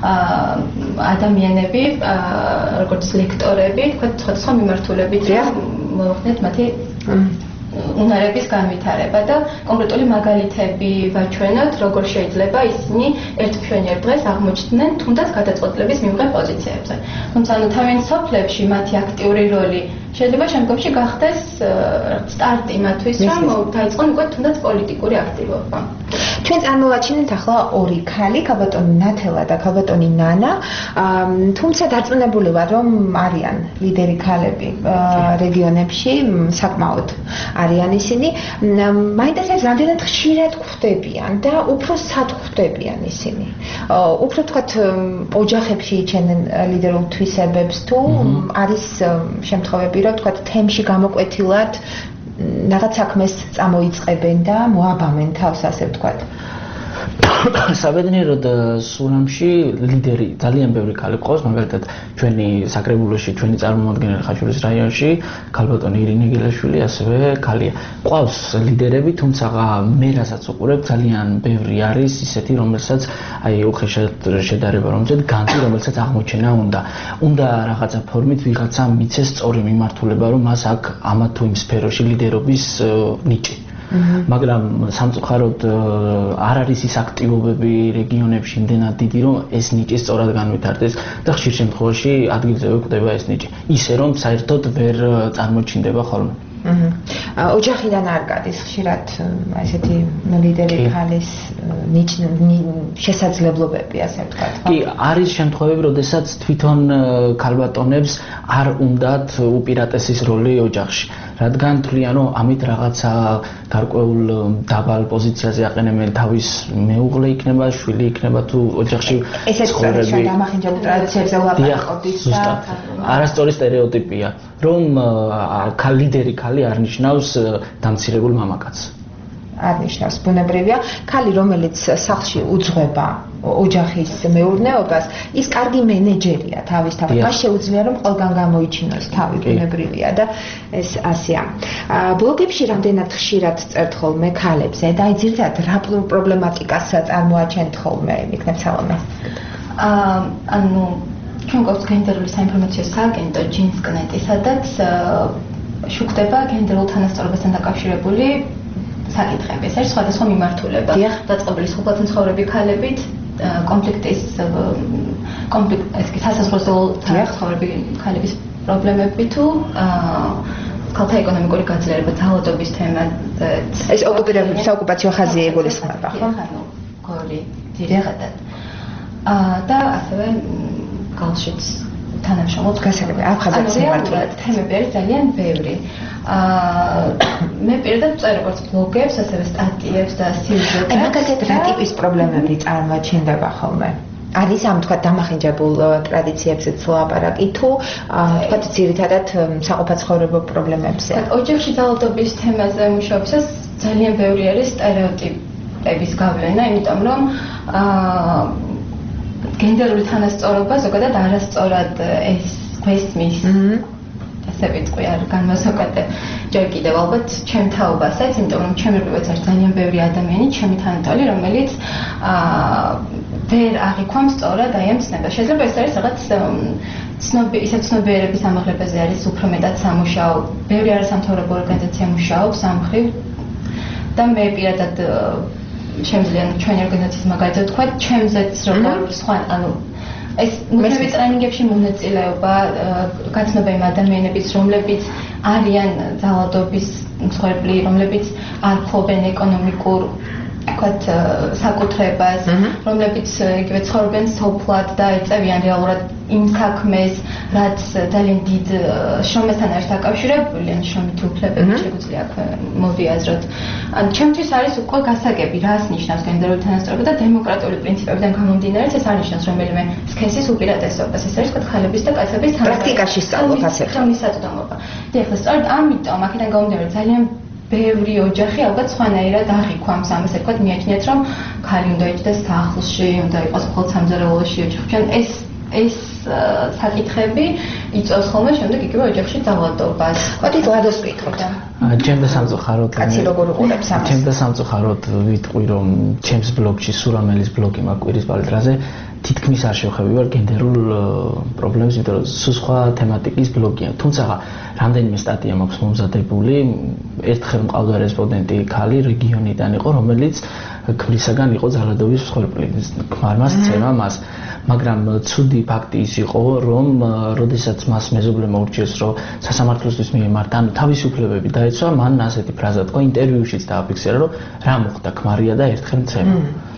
ადამიანები, როგორც ლექტორები, თქვა სხვადასხვა მიმართულებით, მოვხდეთ მათი უნარების განვითარება და კონკრეტული მაგალითები ვაჩვენოთ, როგორ შეიძლება ისინი ერთმშვენიერ დღეს აღმოჩნდნენ თუნდაც გადაწყვეტილების მიღების პოზიციებზე. თუმცა ანუ თავიანთ სოფლებში მათი აქტიური როლი შეიძლება შემდგომში გახდეს სტარტი მათთვის, რომ დაიწყონ უკვე თუნდაც პოლიტიკური აქტივობა. ჩვენ წარმოვაჩინეთ ახლა ორი ქალი, ქალბატონი ნათელა და ქალბატონი ნანა, თუმცა დარწმუნებული ვარ, რომ არიან ლიდერი ქალები რეგიონებში, საკმაოდ არიან ისინი. მაინტერესებს, რამდენად ხშირად ხვდებიან და უფრო სად ხვდებიან ისინი. უფრო თქვათ ოჯახებში იჩენენ ლიდერულ თვისებებს თუ არის შემთხვევები, რომ თქვათ თემში გამოკვეთილად რაღაც საქმეს წამოიწყებენ და მოაბამენ თავს, ასე ვთქვათ. საბედნიეროდ სურამში ლიდერი ძალიან ბევრი ქალი ყავს, მაგალითად ჩვენი საკრებულოში, ჩვენი წარმომადგენელი ხაშურის რაიონში, ქალბატონი ირინე გელაშვილი ასევე ქალია. ყავს ლიდერები, თუმცა მე რასაც უყურებ, ძალიან ბევრი არის ისეთი, რომელსაც აი უხეშად შედარება რომ ვთქვათ, განძი, რომელსაც აღმოჩენა უნდა. უნდა რაღაცა ფორმით ვიღაცა მიცეს სწორი მიმართულება, რომ მას აქ ამა თუ იმ სფეროში ლიდერობის ნიჭი. მაგრამ სამწუხაროდ არ არის ის აქტივობები რეგიონებში იმდენად დიდი, რომ ეს ნიჭი სწორად განვითარდეს და ხშირ შემთხვევაში ადგილზე ვეკვდება ეს ნიჭი. ისე რომ საერთოდ ვერ წარმოჩინდება ხოლმე. ოჯახიდან არ გადის ხშირად ესეთი ლიდერი ქალის შესაძლებლობები, ასე ვთქვათ. კი, არის შემთხვევები, როდესაც თვითონ ქალბატონებს არ უნდათ უპირატესის როლი ოჯახში. რადგან თვლიან, რომ ამით რაღაცა გარკვეულ დაბალ პოზიციაზე აყენებენ თავის მეუღლე იქნება, შვილი იქნება თუ ოჯახში ცხოვრები. ესეც დამახინჯებულ ტრადიციებზე ვლაპარაკობთ და არასწორი სტერეოტიპია, რომ ლიდერი ქალი არ ნიშნავს დამცირებულ მამაკაცს. არ ნიშნავს, ბუნებრივია, ქალი რომელიც სახლში უძღვება ოჯახის მეურნეობას, ის კარგი მენეჯერია თავისთავად. მას შეუძლია რომ ყველგან გამოიჩინოს თავი, ბუნებრივია და ეს ასეა. ბლოგებში რამდენად ხშირად წერთ ხოლმე ქალებზე და აი ძირითადად რა პრობლემატიკას წარმოაჩენთ ხოლმე, იქნებ სალომე? ანუ ჩვენ გვაქვს გენდერული საინფორმაციო სააგენტო ჯინსკნეტი, სადაც შუქდება გენდერულ თანასწორობასთან დაკავშირებული საკითხები. ეს არის სხვადასხვა მიმართულება. დაწყებული სოფლთან ცხოვრები ქალებით, კონფლიქტის კონფლიქტ ეს კი სასაზღვრო ცხოვრები ქალების პრობლემები თუ ქალთა ეკონომიკური გაძლიერება, ძალადობის თემა. ეს ოკუპირებული საოკუპაციო ხაზი ეგულისხმება, ხო? ანუ გორი ძირითადად. და ასევე გალშიც თანამშრომლობს გასაგები აფხაზეთის მიმართულებით. თემები არის ძალიან ბევრი. აა მე პირადად ვწერ როგორც ბლოგებს, ასევე სტატიებს და სიუჟეტებს. აი მაგალითად რა ტიპის პრობლემები წარმოაჩინდება ხოლმე? არის ამ თქვა დამახინჯებულ ტრადიციებზეც ლაპარაკი თუ თქვა ძირითადად საყოფაცხოვრებო პრობლემებზე? ოჯახში ძალადობის თემაზე მუშაობისას ძალიან ბევრი არის სტერეოტიპების გავლენა, იმიტომ რომ აა გენდერული თანასწორობა ზოგადად არასწორად ეს გვესმის. ასე ვიტყვი არ განმასაკეთე ჯერ კიდევ ალბათ ჩემ თაობასაც, იმიტომ რომ ჩემი რიგებიც არის ძალიან ბევრი ადამიანი, ჩემი თანატოლი, რომელიც აა ვერ აღიქვამს სწორად აი ამ ცნებას. შეიძლება ეს არის რაღაც ცნობი ისე ცნობიერების ამაღლებაზე არის უფრო მეტად სამუშაო. ბევრი არასამთავრობო ორგანიზაცია მუშაობს ამ მხრივ და მე პირადად შემიძლია ჩვენი ორგანიზაციის მაგალითად თქვა, ჩემზეც როგორ სხვა ანუ ეს მუშაობი ტრენინგებში მონაწილეობა, გაცნობა იმ ადამიანების, რომლებიც არიან ძალადობის მსხვერპლი, რომლებიც არ ფლობენ ეკონომიკურ თქვათ საკუთრებას, რომლებიც იგივე ცხოვრობენ სოფლად და ეწევიან რეალურად იმ საქმეს, რაც ძალიან დიდ შრომასთან არის დაკავშირებული, ან შრომითი უფლებები შეგვიძლია აქ მოვიაზროთ. ან ჩემთვის არის უკვე გასაგები, რას ნიშნავს გენდერული თანასწორობა და დემოკრატიული პრინციპებიდან გამომდინარე, ეს არ ნიშნავს რომელიმე სქესის უპირატესობას. ეს არის თქვათ ქალების და კაცების პრაქტიკაში სწავლობ ასე. ხმის საწვდომობა. და ეხლა სწორედ ამიტომ აქედან გამომდინარე ძალიან ბევრი ოჯახი ალბათ სხვანაირად აღიქვამს ამას, ასე ვთქვათ, მიაჩნიათ, რომ ქალი უნდა იჯდეს სახლში, უნდა იყოს მხოლოდ სამზარეულოში ოჯახი. ჩვენ ეს ეს საკითხები იწვევს ხოლმე შემდეგ იგივე ოჯახში ძალადობას. მოდით ლადოს ვიკითხოთ. ჩემს სამწუხაროდ კაცი როგორ უყურებს ამას? ჩემს სამწუხაროდ ვიტყვი რომ ჩემს ბლოგში სურამელის ბლოგი მაკვირის პალიტრაზე თითქმის არ შევხები ვარ გენდერულ პრობლემებს, იმიტომ რომ სულ სხვა თემატიკის ბლოგია. თუმცა რამდენიმე სტატია მაქვს მომზადებული. ერთხელ მყავდა რესპონდენტი ქალი რეგიონიდან იყო, რომელიც ქმრისაგან იყო ძალადობის მსხვერპლი. ქმარმა სცემა მას. მაგრამ ცუდი ფაქტი ის იყო, რომ როდესაც მას მეზობლებმა ურჩიეს, რომ სასამართლოსთვის მიემართა, ანუ თავისი უფლებები დაეცვა, მან ასეთი ფრაზა თქვა ინტერვიუშიც დააფიქსირა, რომ რა მოხდა, ქმარია და ერთხელ მცემა.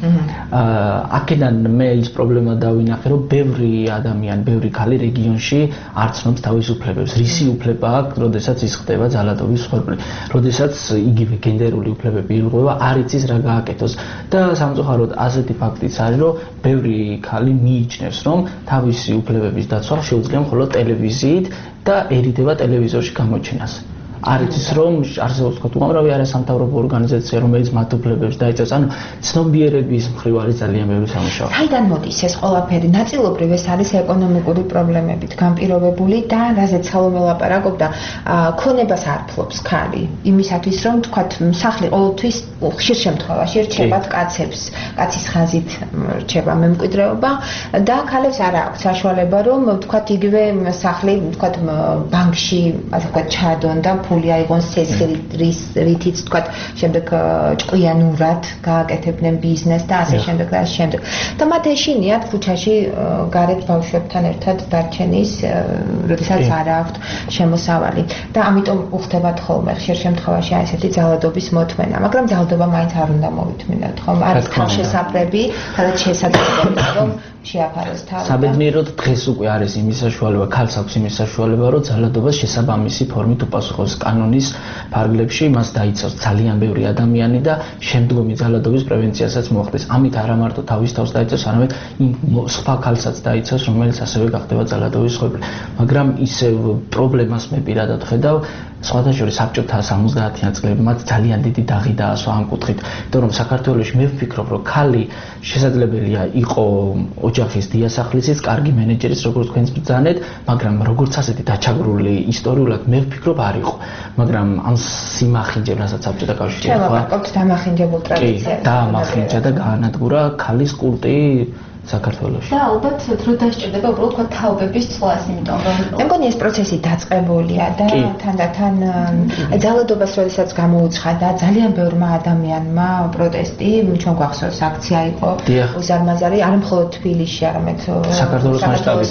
აქედან მე ის პრობლემა დავინახე, რომ ბევრი ადამიანი, ბევრი ქალი რეგიონში არ ცნობს თავის უფლებებს. რისი უფლება აქვს, როდესაც ის ხდება ძალადობის მსხვერპლი. როდესაც იგივე გენდერული უფლებები ირღვევა, არ იცის რა გააკეთოს. და სამწუხაროდ ასეთი ფაქტიც არის, რომ ბევრი ქალი მიიჩნევს, რომ თავისი უფლებების დაცვა შეუძლია მხოლოდ ტელევიზიით და ერიდება ტელევიზორში გამოჩენას. არ იცის რომ არსებობს თქვა უამრავი არასამთავრობო ორგანიზაცია, რომელიც მათ უფლებებს დაეწევს, ანუ ცნობიერების მხრივ არის ძალიან ბევრი სამუშაო. საიდან მოდის ეს ყველაფერი? ნაწილობრივ ეს არის ეკონომიკური პრობლემებით განპირობებული და რაზეც სალომე ლაპარაკობდა, ქონებას არ ფლობს ქალი. იმისათვის რომ თქვა სახლი ყოველთვის ხშირ შემთხვევაში რჩება კაცებს, კაცის ხაზით რჩება მემკვიდრეობა და ქალებს არ აქვს საშუალება რომ თქვა იგივე სახლი თქვა ბანკში ასე ვთქვათ ჩადონ და ფული აიღონ სესხლის რითიც თქვა შემდეგ ჭკვიანურად გააკეთებდნენ ბიზნესს და ასე შემდეგ და ასე შემდეგ. და მათ ეშინიათ ქუჩაში გარეთ ბავშვებთან ერთად დარჩენის, როდესაც არ აქვთ შემოსავალი. და ამიტომ უხდებათ ხოლმე ხშირ შემთხვევაში ასეთი ძალადობის მოთმენა, მაგრამ ძალადობა მაინც არ უნდა მოვითმინოთ, ხომ? არის ხელშესაფრები, სადაც შესაძლებელია რომ შეაფაროს თავი. საბედნიეროდ დღეს უკვე არის იმის საშუალება, ქალს აქვს იმის საშუალება, რომ ძალადობას შესაბამისი ფორმით უპასუხოს კანონის ფარგლებში, მას დაიცავს ძალიან ბევრი ადამიანი და შემდგომი ძალადობის პრევენციასაც მოახდენს. ამით არა მარტო თავის თავს დაიცავს, არამედ იმ სხვა ქალსაც დაიცავს, რომელიც ასევე გახდება ძალადობის მსხვერპლი. მაგრამ ისევ პრობლემას მე პირადად ხედავ სხვათა შორის საბჭოთა სამოცდაათიან წლებში მათ ძალიან დიდი დაღი დაასვა ამ კუთხით, იმიტომ რომ საქართველოში მე ვფიქრობ, რომ ქალი შესაძლებელია იყო ოჯახის დიასახლისის, კარგი მენეჯერის, როგორც თქვენს ბრძანეთ, მაგრამ როგორც ასეთი დაჩაგრული ისტორიულად მე ვფიქრობ არ იყო. მაგრამ ამ სიმახინჯებს, რასაც საბჭოთა კავშირი ახლა ვაკეთებთ დამახინჯებულ ტრადიციებს. და დამახინჯა და გაანადგურა ქალის კულტი საქართველოში. და ალბათ დრო დასჭირდება უბრალოდ თქვა თაობების წვლას, იმიტომ რომ მე მგონი ეს პროცესი დაწყებულია და თანდათან ძალადობას როდესაც გამოუცხადა ძალიან ბევრმა ადამიანმა პროტესტი, ჩვენ გვახსოვს აქცია იყო უზარმაზარი, არ მხოლოდ თბილისში, არამედ საქართველოს მასშტაბით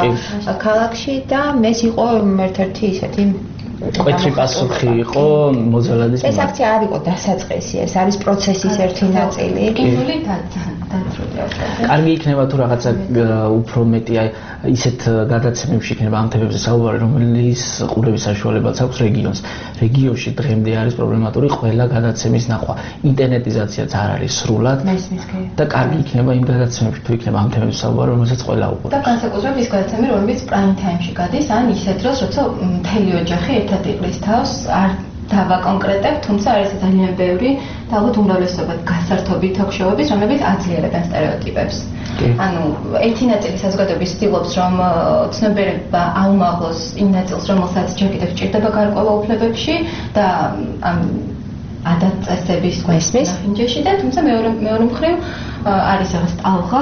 ქალაქში და ეს იყო ერთ-ერთი ისეთი კვეთრი პასუხი იყო მოძალადის ეს აქცია არ იყო დასაწყისი, ეს არის პროცესის ერთი ნაწილი. კინული დაწრულია. კარგი იქნება თუ რაღაცა უფრო მეტი ისეთ გადაცემებში იქნება ამ თემებზე საუბარი, რომელიც ყურების საშუალებაც აქვს რეგიონს. რეგიონში დღემდე არის პრობლემატური ყველა გადაცემის ნახვა. ინტერნეტიზაციაც არ არის სრულად და კარგი იქნება იმ გადაცემებში თუ იქნება ამ თემებზე საუბარი, რომელსაც ყველა უყურებს. და განსაკუთრებით ის გადაცემები, რომელიც პრაიმ თაიმში გადის, ან ისეთ დროს, როცა მთელი ოჯახი ერთად იყრის თავს, არ დავაკონკრეტებ, თუმცა არის ძალიან ბევრი და ალბათ უმრავლესობა გასართობი თოქ-შოუების, რომლებიც აძლიერებენ სტერეოტიპებს. ანუ ერთი ნაწილი საზოგადოების ცდილობს, რომ ცნობიერება აუმაღლოს იმ ნაწილს, რომელსაც ჯერ კიდევ სჭირდება გარკვეულ უფლებებში და ამ ადათ-წესების გვესმის და თუმცა მეორე მეორე მხრივ არის რაღაც ტალღა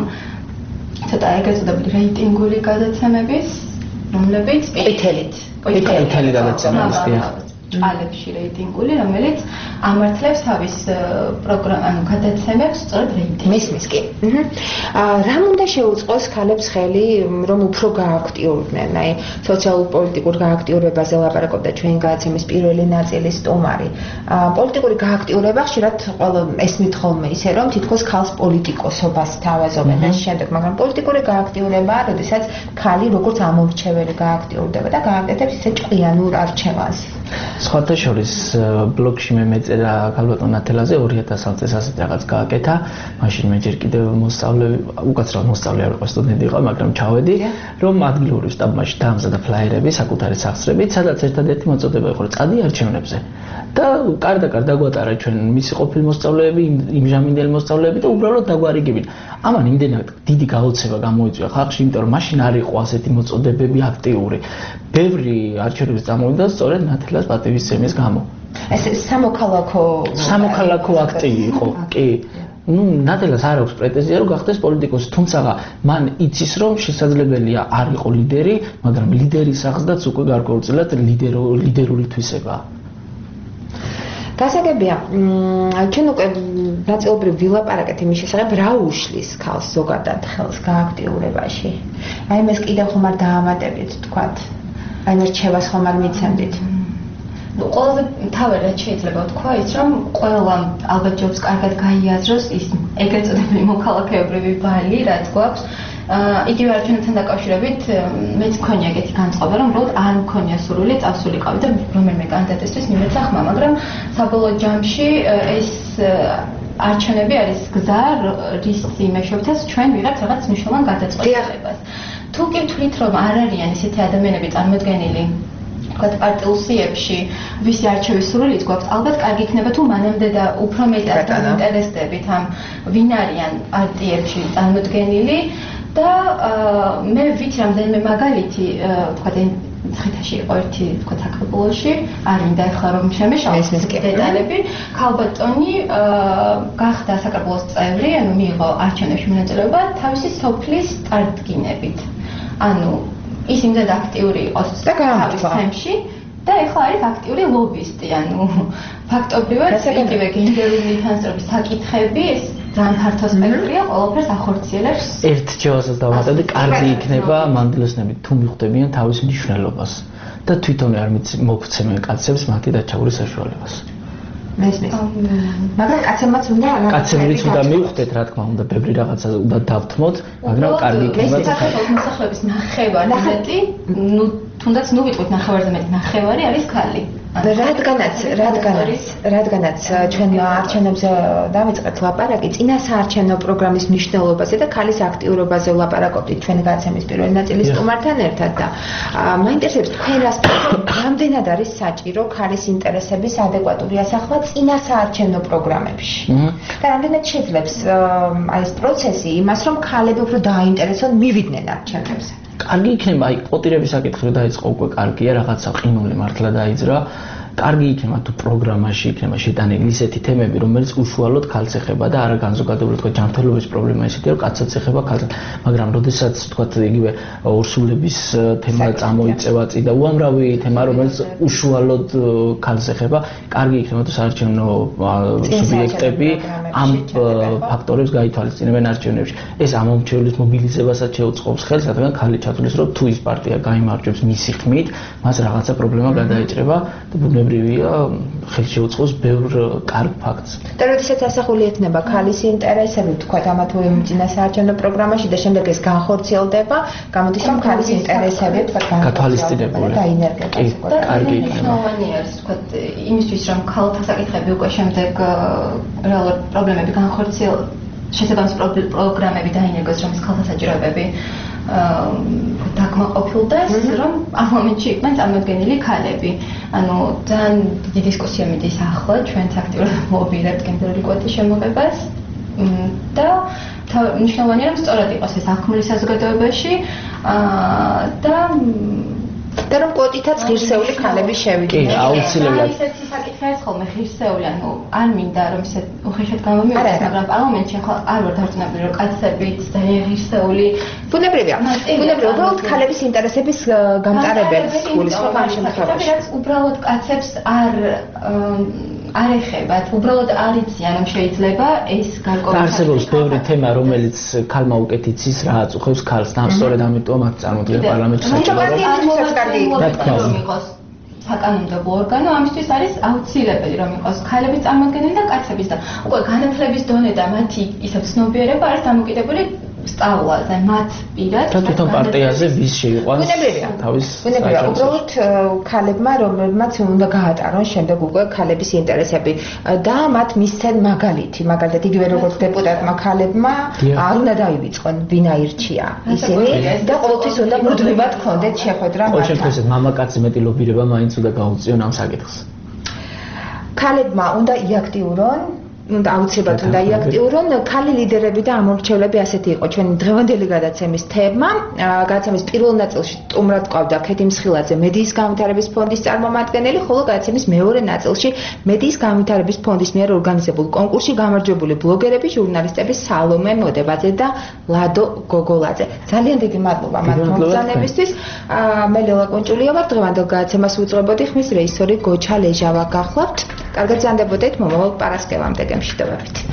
ცოტა ეგრეთ წოდებული რეიტინგული გადაცემების, რომლებიც ყვითელით ყვითელი გადაცემების ჭალებში რეიტინგული, რომელიც ამართლებს თავის პროგრამა, ანუ გადაცემებს სწორედ რეიტინგს. მისმის კი. რა უნდა შეუწყოს ქალებს ხელი, რომ უფრო გააქტიურდნენ, აი სოციალურ-პოლიტიკურ გააქტიურებაზე ლაპარაკობდა ჩვენი გადაცემის პირველი ნაწილის სტუმარი. პოლიტიკური გააქტიურება ხშირად ყველა ესმით ხოლმე ისე, რომ თითქოს ქალს პოლიტიკოსობას თავაზობენ და შემდეგ, მაგრამ პოლიტიკური გააქტიურება, როდესაც ქალი როგორც ამომრჩეველი გააქტიურდება და გააკეთებს ისე ჭკვიანურ არჩევანს. სხვათა შორის ბლოგში მე მეწერა ქალბატონ ნათელაძე ორი ათას ათი წელს ასეთ რაღაც გააკეთა. მაშინ მე ჯერ კიდევ მოსწავლე, უკაცრავად მოსწავლე არ ვიყო, სტუდენტი ვიყო, მაგრამ ჩავედი, რომ ადგილური შტაბში დაამზადა ფლაიერები საკუთარი სახსრებით, სადაც ერთადერთი მოწოდება იყო წადი არჩევნებზე. და კარდა-კარდა დაგვატარა ჩვენ მისი ყოფილი მოსწავლეები, იმჟამინდელი მოსწავლეები და უბრალოდ დაგვარიგებინ. ამან იმდენად დიდი გაოცება გამოიწვია ხალხში, იმიტომ რომ მაშინ არ იყო ასეთი მოწოდებები აქტიური. ბევრი არჩევნების წამოვიდა სწორედ ნათელას პატივისცემის გამო. ეს სამოქალაქო სამოქალაქო აქტი იყო, კი. ну ნათელას არ აქვს პრეტენზია რომ გახდეს პოლიტიკოსი, თუმცა მან იცის რომ შესაძლებელია არ იყო ლიდერი, მაგრამ ლიდერის სახსდაც უკვე გარკვეულწილად ლიდერო ლიდერული თვისებაა. გასაგებია, ჩვენ უკვე ნაწილობრივ ვილაპარაკეთ იმის შესახებ, რა უშლის ქალს ზოგადად ხელს გააქტიურებაში. აი ეს კიდევ ხომ არ დაამატებით, თქვათ. აი რჩევას ხომ არ მიცემდით. ну ყველაზე თავი რაც შეიძლება ვთქვა ის რომ ყველა ალბათ ჯობს კარგად გაიაზროს ის ეგრეთ წოდებული მოქალაქეობრივი ბალი რაც გვაქვს იგივე არჩევნებთან დაკავშირებით მეც მქონია ეგეთი განწყობა რომ უბრალოდ არ მქონია სურვილი წავსულიყავი და რომელიმე კანდიდატისთვის მიმეცა ხმა მაგრამ საბოლოო ჯამში ეს არჩევნები არის გზა რის იმეშობთას ჩვენ ვიღებთ რაღაც მნიშვნელოვან გადაწყვეტილებას თუ კი ვთვლით რომ არ არიან ისეთი ადამიანები წარმოდგენილი თქვათ პარტიულ სიებში ვისი არჩევის სურვილიც გვაქვს ალბათ კარგი იქნება თუ მანამდე და უფრო მეტად დაინტერესდებით ამ ვინ არიან პარტიებში წარმოდგენილი და მე ვიცი რამდენიმე მაგალითი თქვათ ცხითაში იყო ერთი თქვათ აკრებულოში არ მინდა ახლა რომ შემეშალოს დეტალები ქალბატონი გახდა საკრებულოს წევრი ანუ მიიღო არჩევნებში მონაწილეობა თავისი სოფლის წარდგინებით ანუ ის იმდენად აქტიური იყოს თავის თემში და ეხლა არის აქტიური ლობისტი, ანუ ფაქტობრივად იგივე გენდერული თანასწორობის საკითხები ეს ძალიან ფართო სპექტრია, ყველაფერს ახორციელებს. ერთ ჯევასაც დავამატებდი, კარგი იქნება მანდილოსნები თუ მიხვდებიან თავის მნიშვნელობას და თვითონ არ მოგცემენ კაცებს მათი დაჩაურის საშუალებას. მესმის. მაგრამ კაცებმაც უნდა კაცებიც უნდა მივხვდეთ, რა თქმა უნდა, ბევრი რაღაცა უნდა დავთმოთ, მაგრამ კარგი იქნება მოსახლეობის ნახევარი, ნუ თუნდაც ნუ ვიტყვით ნახევარზე მეტი ნახევარი არის ქალი. რადგანაც, რადგანაც, რადგანაც ჩვენ არჩევნებზე დავიწყეთ ლაპარაკი, წინა საარჩევნო პროგრამის მნიშვნელობაზე და ქალის აქტიურობაზე ვლაპარაკობდით ჩვენ გაცემის პირველი ნაწილის სტუმართან ერთად და მაინტერესებს თქვენ რას ფიქრობთ, რამდენად არის საჭირო ქალის ინტერესების ადეკვატური ასახვა წინა საარჩევნო პროგრამებში? და რამდენად შეძლებს აი ეს პროცესი იმას, რომ ქალები უფრო დააინტერესონ მივიდნენ არჩევნებზე? კარგი იქნება, აი კვოტირების საკითხი რომ დაიწყო უკვე კარგია, რაღაცა ყინული მართლა დაიძრა. კარგი იქნება თუ პროგრამაში იქნება შეტანილი ისეთი თემები, რომელიც უშუალოდ ქალს ეხება და არა განზოგადებული თქვა ჯანმრთელობის პრობლემა ისეთი, რომ კაცსაც ეხება ქალს. მაგრამ როდესაც თქვა იგივე ორსულების თემა წამოიწევა წი და უამრავი თემა, რომელიც უშუალოდ ქალს ეხება, კარგი იქნება თუ საარჩევნო სუბიექტები ამ ფაქტორებს გაითვალისწინებენ არჩევნებში. ეს ამომრჩევლის მობილიზებასაც შეუწყობს ხელს, რადგან ქალი ჩათვლის, რომ თუ ის პარტია გაიმარჯვებს მისი ხმით, მას რაღაცა პრობლემა გადაეჭრება და ბუნებრივია ხელს შეუწყოს ბევრ კარგ ფაქტს. და როდესაც ასახული ექნება ქალის ინტერესები, თქვა ამა თუ იმ წინა საარჩევნო პროგრამაში და შემდეგ ეს განხორციელდება, გამოდის რომ ქალის ინტერესები თქვა გათვალისწინებული და ინერგება. კი, კარგი იქნება. მნიშვნელოვანი არის თქვა იმისთვის რომ ქალთა საკითხები უკვე შემდეგ რეალურ პრობლემები განხორციელ შესაბამისი პროგრამები დაინერგოს რომ ეს ქალთა საჭიროებები დაკმაყოფილდეს, რომ ამ მომენტში იყვნენ წარმოდგენილი ქალები. ანუ ძალიან დიდი დისკუსია მიდის ახლა ჩვენც აქტიურად მოვიდებთ გენდერული კვოტის შემოღებას და მნიშვნელოვანია რომ სწორად იყოს ეს აღქმული საზოგადოებაში და და რომ კვოტითაც ღირსეული ქალები შევიდნენ. კი, აუცილებლად. ისეთი საკითხი არის ხოლმე ღირსეული, ანუ არ მინდა რომ ისე უხეშად გამომივიდეს, მაგრამ პარლამენტში ახლა არ ვარ დარწმუნებული რომ კაცებიც და ღირსეული ბუნებრივია. ბუნებრივია, უბრალოდ ქალების ინტერესების გამტარებელს გულისხმობ ამ შემთხვევაში. რაც უბრალოდ კაცებს არ არ ეხებათ, უბრალოდ არ იციან რომ შეიძლება ეს გარკვეული არსებობს ბევრი თემა, რომელიც ქალმა უკეთ იცის, რა აწუხებს ქალს, და სწორედ ამიტომ აქ წარმოდგენა პარლამენტში იყოს საკანონმდებლო ორგანო, ამისთვის არის აუცილებელი რომ იყოს ქალების წარმოდგენილი და კაცების და უკვე განათლების დონე და მათი ისე ცნობიერება არის დამოკიდებული სწავლაზე მათ პირად და თვითონ პარტიაზე ვის შეიყვანს ბუნებრივია თავის ბუნებრივია უბრალოდ ქალებმა რომლებმაც უნდა გაატარონ შემდეგ უკვე ქალების ინტერესები და მათ მისცენ მაგალითი მაგალითად იგივე როგორც დეპუტატმა ქალებმა არ უნდა დაივიწყონ ვინ აირჩია ისინი და ყოველთვის უნდა მუდმივად ქონდეთ შეხვედრა მათთან. ყოველ შემთხვევაში მამაკაცი მეტი ლობირება მაინც უნდა გაუწიონ ამ საკითხს. ქალებმა უნდა იაქტიურონ უნდა აუცილებლად უნდა იაქტიურონ ქალი ლიდერები და ამორჩევლები ასეთი იყო ჩვენი დღევანდელი გადაცემის თემა გადაცემის პირველ ნაწილში სტუმრად ყავდა ქეთი მსხილაძე მედიის განვითარების ფონდის წარმომადგენელი ხოლო გადაცემის მეორე ნაწილში მედიის განვითარების ფონდის მიერ ორგანიზებულ კონკურსში გამარჯვებული ბლოგერები ჟურნალისტები სალომე მოდებაძე და ლადო გოგოლაძე ძალიან დიდი მადლობა მათ მომბრძანებისთვის მე ლელა კონჭულია ვარ დღევანდელ გადაცემას ვუძღვებოდი ხმის რეჟისორი გოჩა ლეჟავა გახლავთ კარგად ზანდებოდეთ მომავალ პარასკევამდე გემშვიდობებით